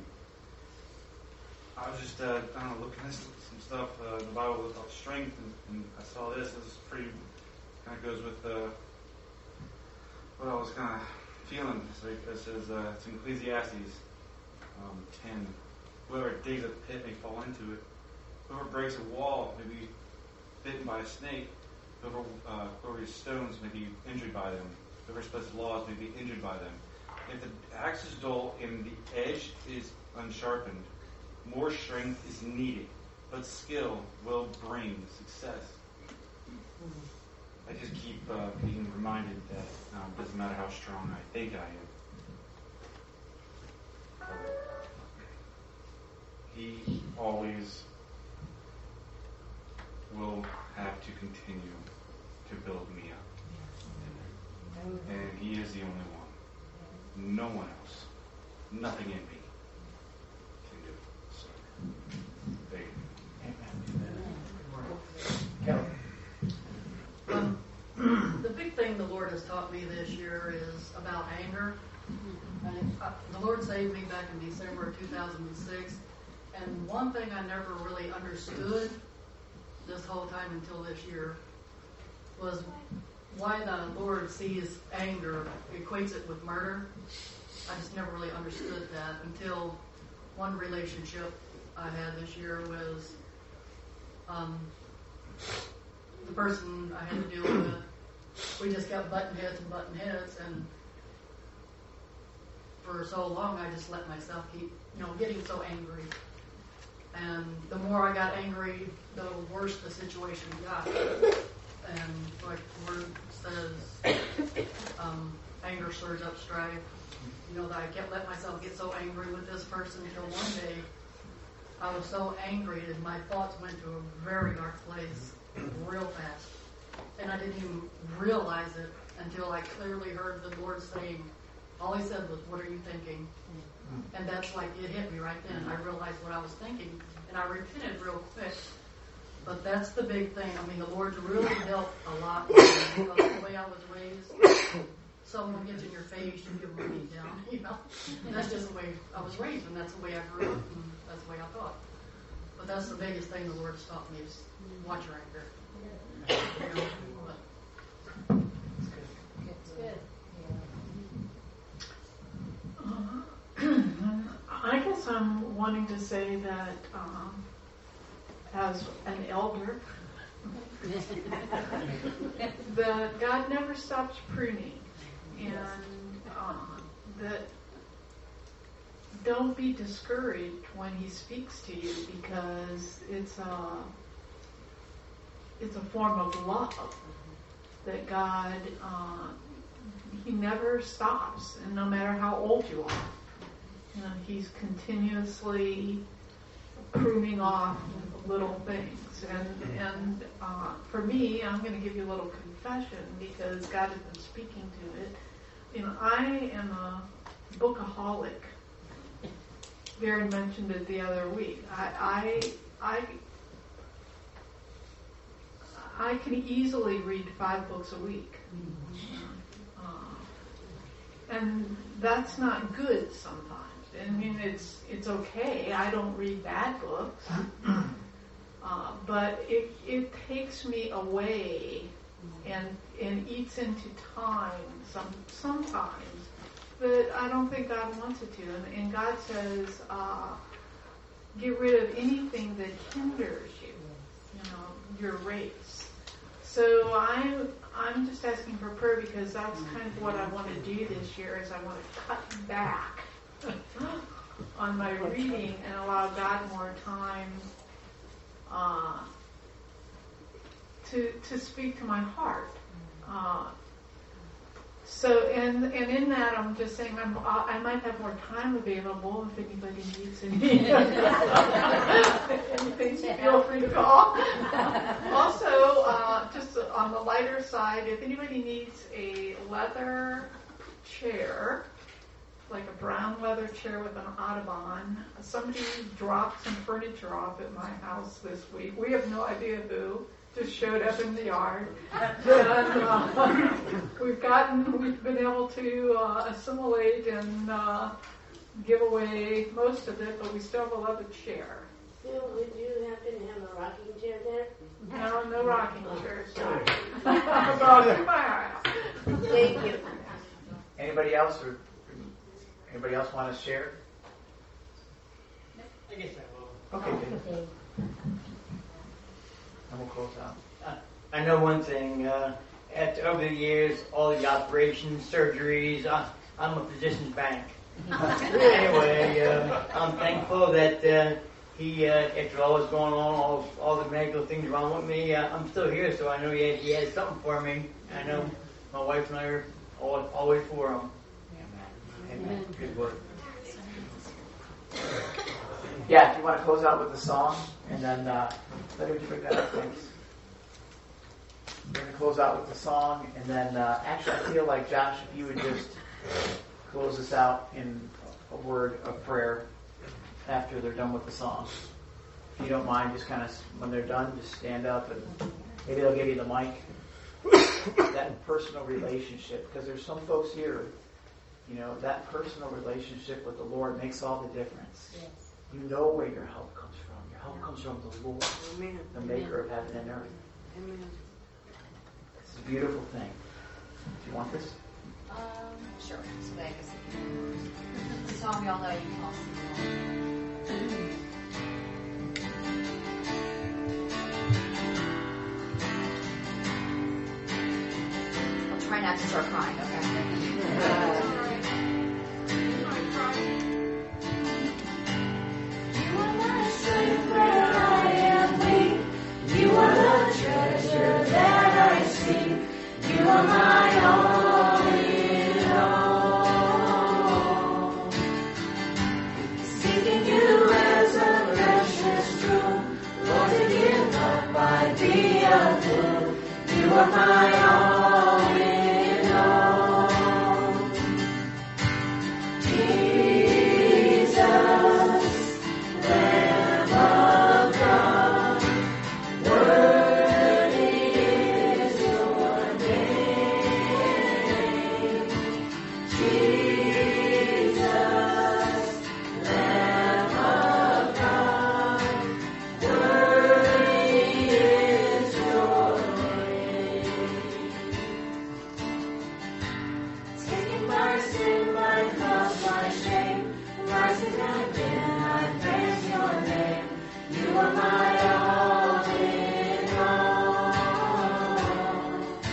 I was just, uh, I don't know, looking at some stuff uh, in the Bible about strength, and, and I saw this. This is pretty, kind of goes with uh, what I was kind of feeling. So it says, uh, it's in Ecclesiastes um, ten. Whoever digs a pit may fall into it. Whoever breaks a wall may be bitten by a snake. Whoever uh, quarries stones may be injured by them. Whoever splits laws may be injured by them. If the axe is dull and the edge is unsharpened, more strength is needed, but skill will bring success. I just keep uh, being reminded that um, it doesn't matter how strong I think I am. he always will have to continue to build me up. And he is the only one. No one else. Nothing in me can do it. So, thank you. Kelly. Um, the big thing the Lord has taught me this year is about anger. And, uh, the Lord saved me back in December of two thousand six, and one thing I never really understood this whole time until this year was why the Lord sees anger, equates it with murder. I just never really understood that until one relationship I had this year was um, the person I had to deal with. We just got button heads and button heads, and for so long I just let myself keep, you know, getting so angry. And the more I got angry, the worse the situation got. And like the word says, um, anger stirs up strife. You know, that I kept letting myself get so angry with this person until one day I was so angry that my thoughts went to a very dark place real fast. And I didn't even realize it until I clearly heard the Lord saying, all he said was, "What are you thinking?" And that's like, it hit me right then. I realized what I was thinking, and I repented real quick. But that's the big thing. I mean, the Lord's really helped a lot with me, because the way I was raised, someone gets in your face, you give them a beat down, you know. And that's just the way I was raised, and that's the way I grew up, and that's the way I thought. But that's the biggest thing the Lord's taught me is watch your anger. You know, but It's good. Uh, I guess I'm wanting to say that um, as an elder, that God never stops pruning, and uh, that don't be discouraged when He speaks to you, because it's a it's a form of love that God uh, He never stops, and no matter how old you are, you know, He's continuously pruning off little things. And and uh, for me, I'm going to give you a little confession, because God has been speaking to it. You know, I am a bookaholic. Gary mentioned it the other week. I I I, I can easily read five books a week. Uh, and that's not good sometimes. I mean, it's it's okay. I don't read bad books. Uh, but it it takes me away and and eats into time some sometimes that I don't think God wants it to. And, and God says, uh, get rid of anything that hinders you, you know, your race. So I'm I'm just asking for prayer, because that's kind of what I want to do this year, is I want to cut back on my reading and allow God more time uh, to to speak to my heart. Uh, so and and in that, I'm just saying I'm, I might have more time available if anybody needs any anything. Feel free to call. Also, uh, just on the lighter side, if anybody needs a leather chair, like a brown leather chair with an Audubon. Somebody dropped some furniture off at my house this week. We have no idea who. Just showed up in the yard. And, uh, we've gotten, we've been able to uh, assimilate and uh, give away most of it, but we still have a leather chair. Phil, would you happen to have a rocking chair there? No, no rocking chairs. Sorry. About in my house. Thank you. Anybody else, or anybody else want to share? I guess I will. Okay, Dave. And we'll close out. Uh, I know one thing. Uh, at, over the years, all the operations, surgeries, uh, I'm a physician's bank. Anyway, uh, I'm thankful that uh, he, uh, after all what's going on, all, all the medical things wrong with me, uh, I'm still here, so I know he has, he has something for me. I know my wife and I are all, always for him. Amen. Good word. Yeah, if you want to close out with a song, and then uh, let me bring that up, thanks. We're going to close out with a song, and then uh, actually I feel like, Josh, if you would just close us out in a word of prayer after they're done with the song. If you don't mind, just kind of, when they're done, just stand up, and maybe they'll give you the mic. That personal relationship, because there's some folks here, you know, that personal relationship with the Lord makes all the difference. Yes. You know where your help comes from. Your help comes from the Lord, Amen. The maker of heaven and earth. Amen. It's a beautiful thing. Do you want this? Um, sure. So I guess it's a song we all know. You can all sing along. I'll try not to start crying, okay? Uh, You are my strength where I am weak. You are the treasure that I seek. You are my all in all. Seeking you as a precious jewel. Lord, to give up I be a fool. You are my all in all. Jesus, Lamb of God, worthy is your name. Jesus, Lamb of God, worthy is your name. Taking my sin, my cross, my shame, rising again, I praise your name. You are my all in all.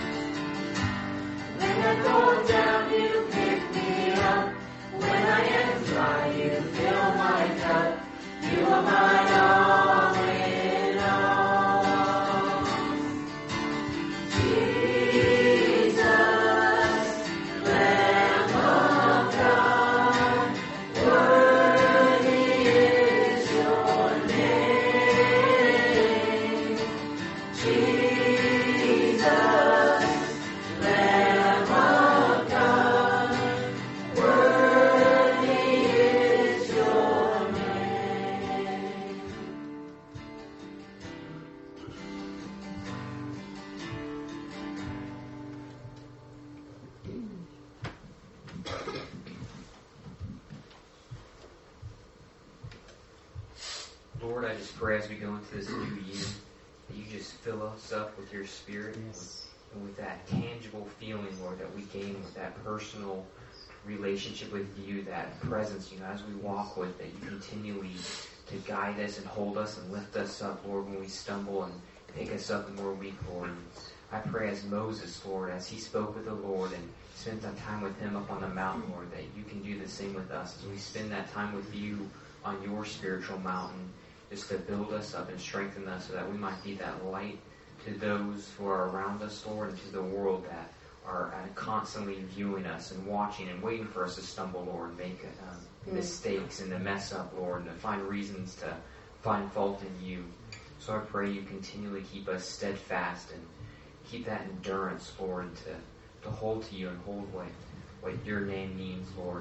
When I go down, you pick me up. When I am dry, you fill my cup. You are my all in all. Jesus, Lamb of God, worthy is your name. Jesus, Lamb of God, worthy is your name. Lord, I just pray as we go into this new year that you just fill us up with your Spirit, yes. and with that tangible feeling, Lord, that we gain with that personal relationship with you, that presence, you know, as we walk with, that you continually to guide us and hold us and lift us up, Lord, when we stumble, and pick us up when we're weak, Lord. I pray as Moses, Lord, as he spoke with the Lord and spent that time with him up on the mountain, Lord, that you can do the same with us as we spend that time with you on your spiritual mountain, just to build us up and strengthen us so that we might be that light to those who are around us, Lord, and to the world that are uh, constantly viewing us and watching and waiting for us to stumble, Lord, and make um, mm. mistakes and to mess up, Lord, and to find reasons to find fault in you. So I pray you continually keep us steadfast and keep that endurance, Lord, to, to hold to you and hold what, what your name means, Lord.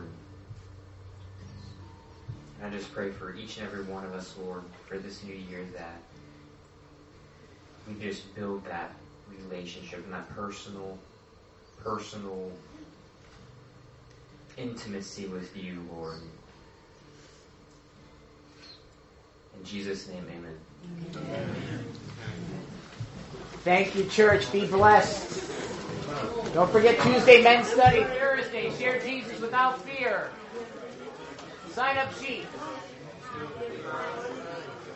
And I just pray for each and every one of us, Lord, for this new year, that we just build that relationship and that personal, personal intimacy with you, Lord. In Jesus' name, amen. Amen. Thank you, church. Be blessed. Don't forget Tuesday men's study, Thursday, share Jesus without fear. Sign up sheet.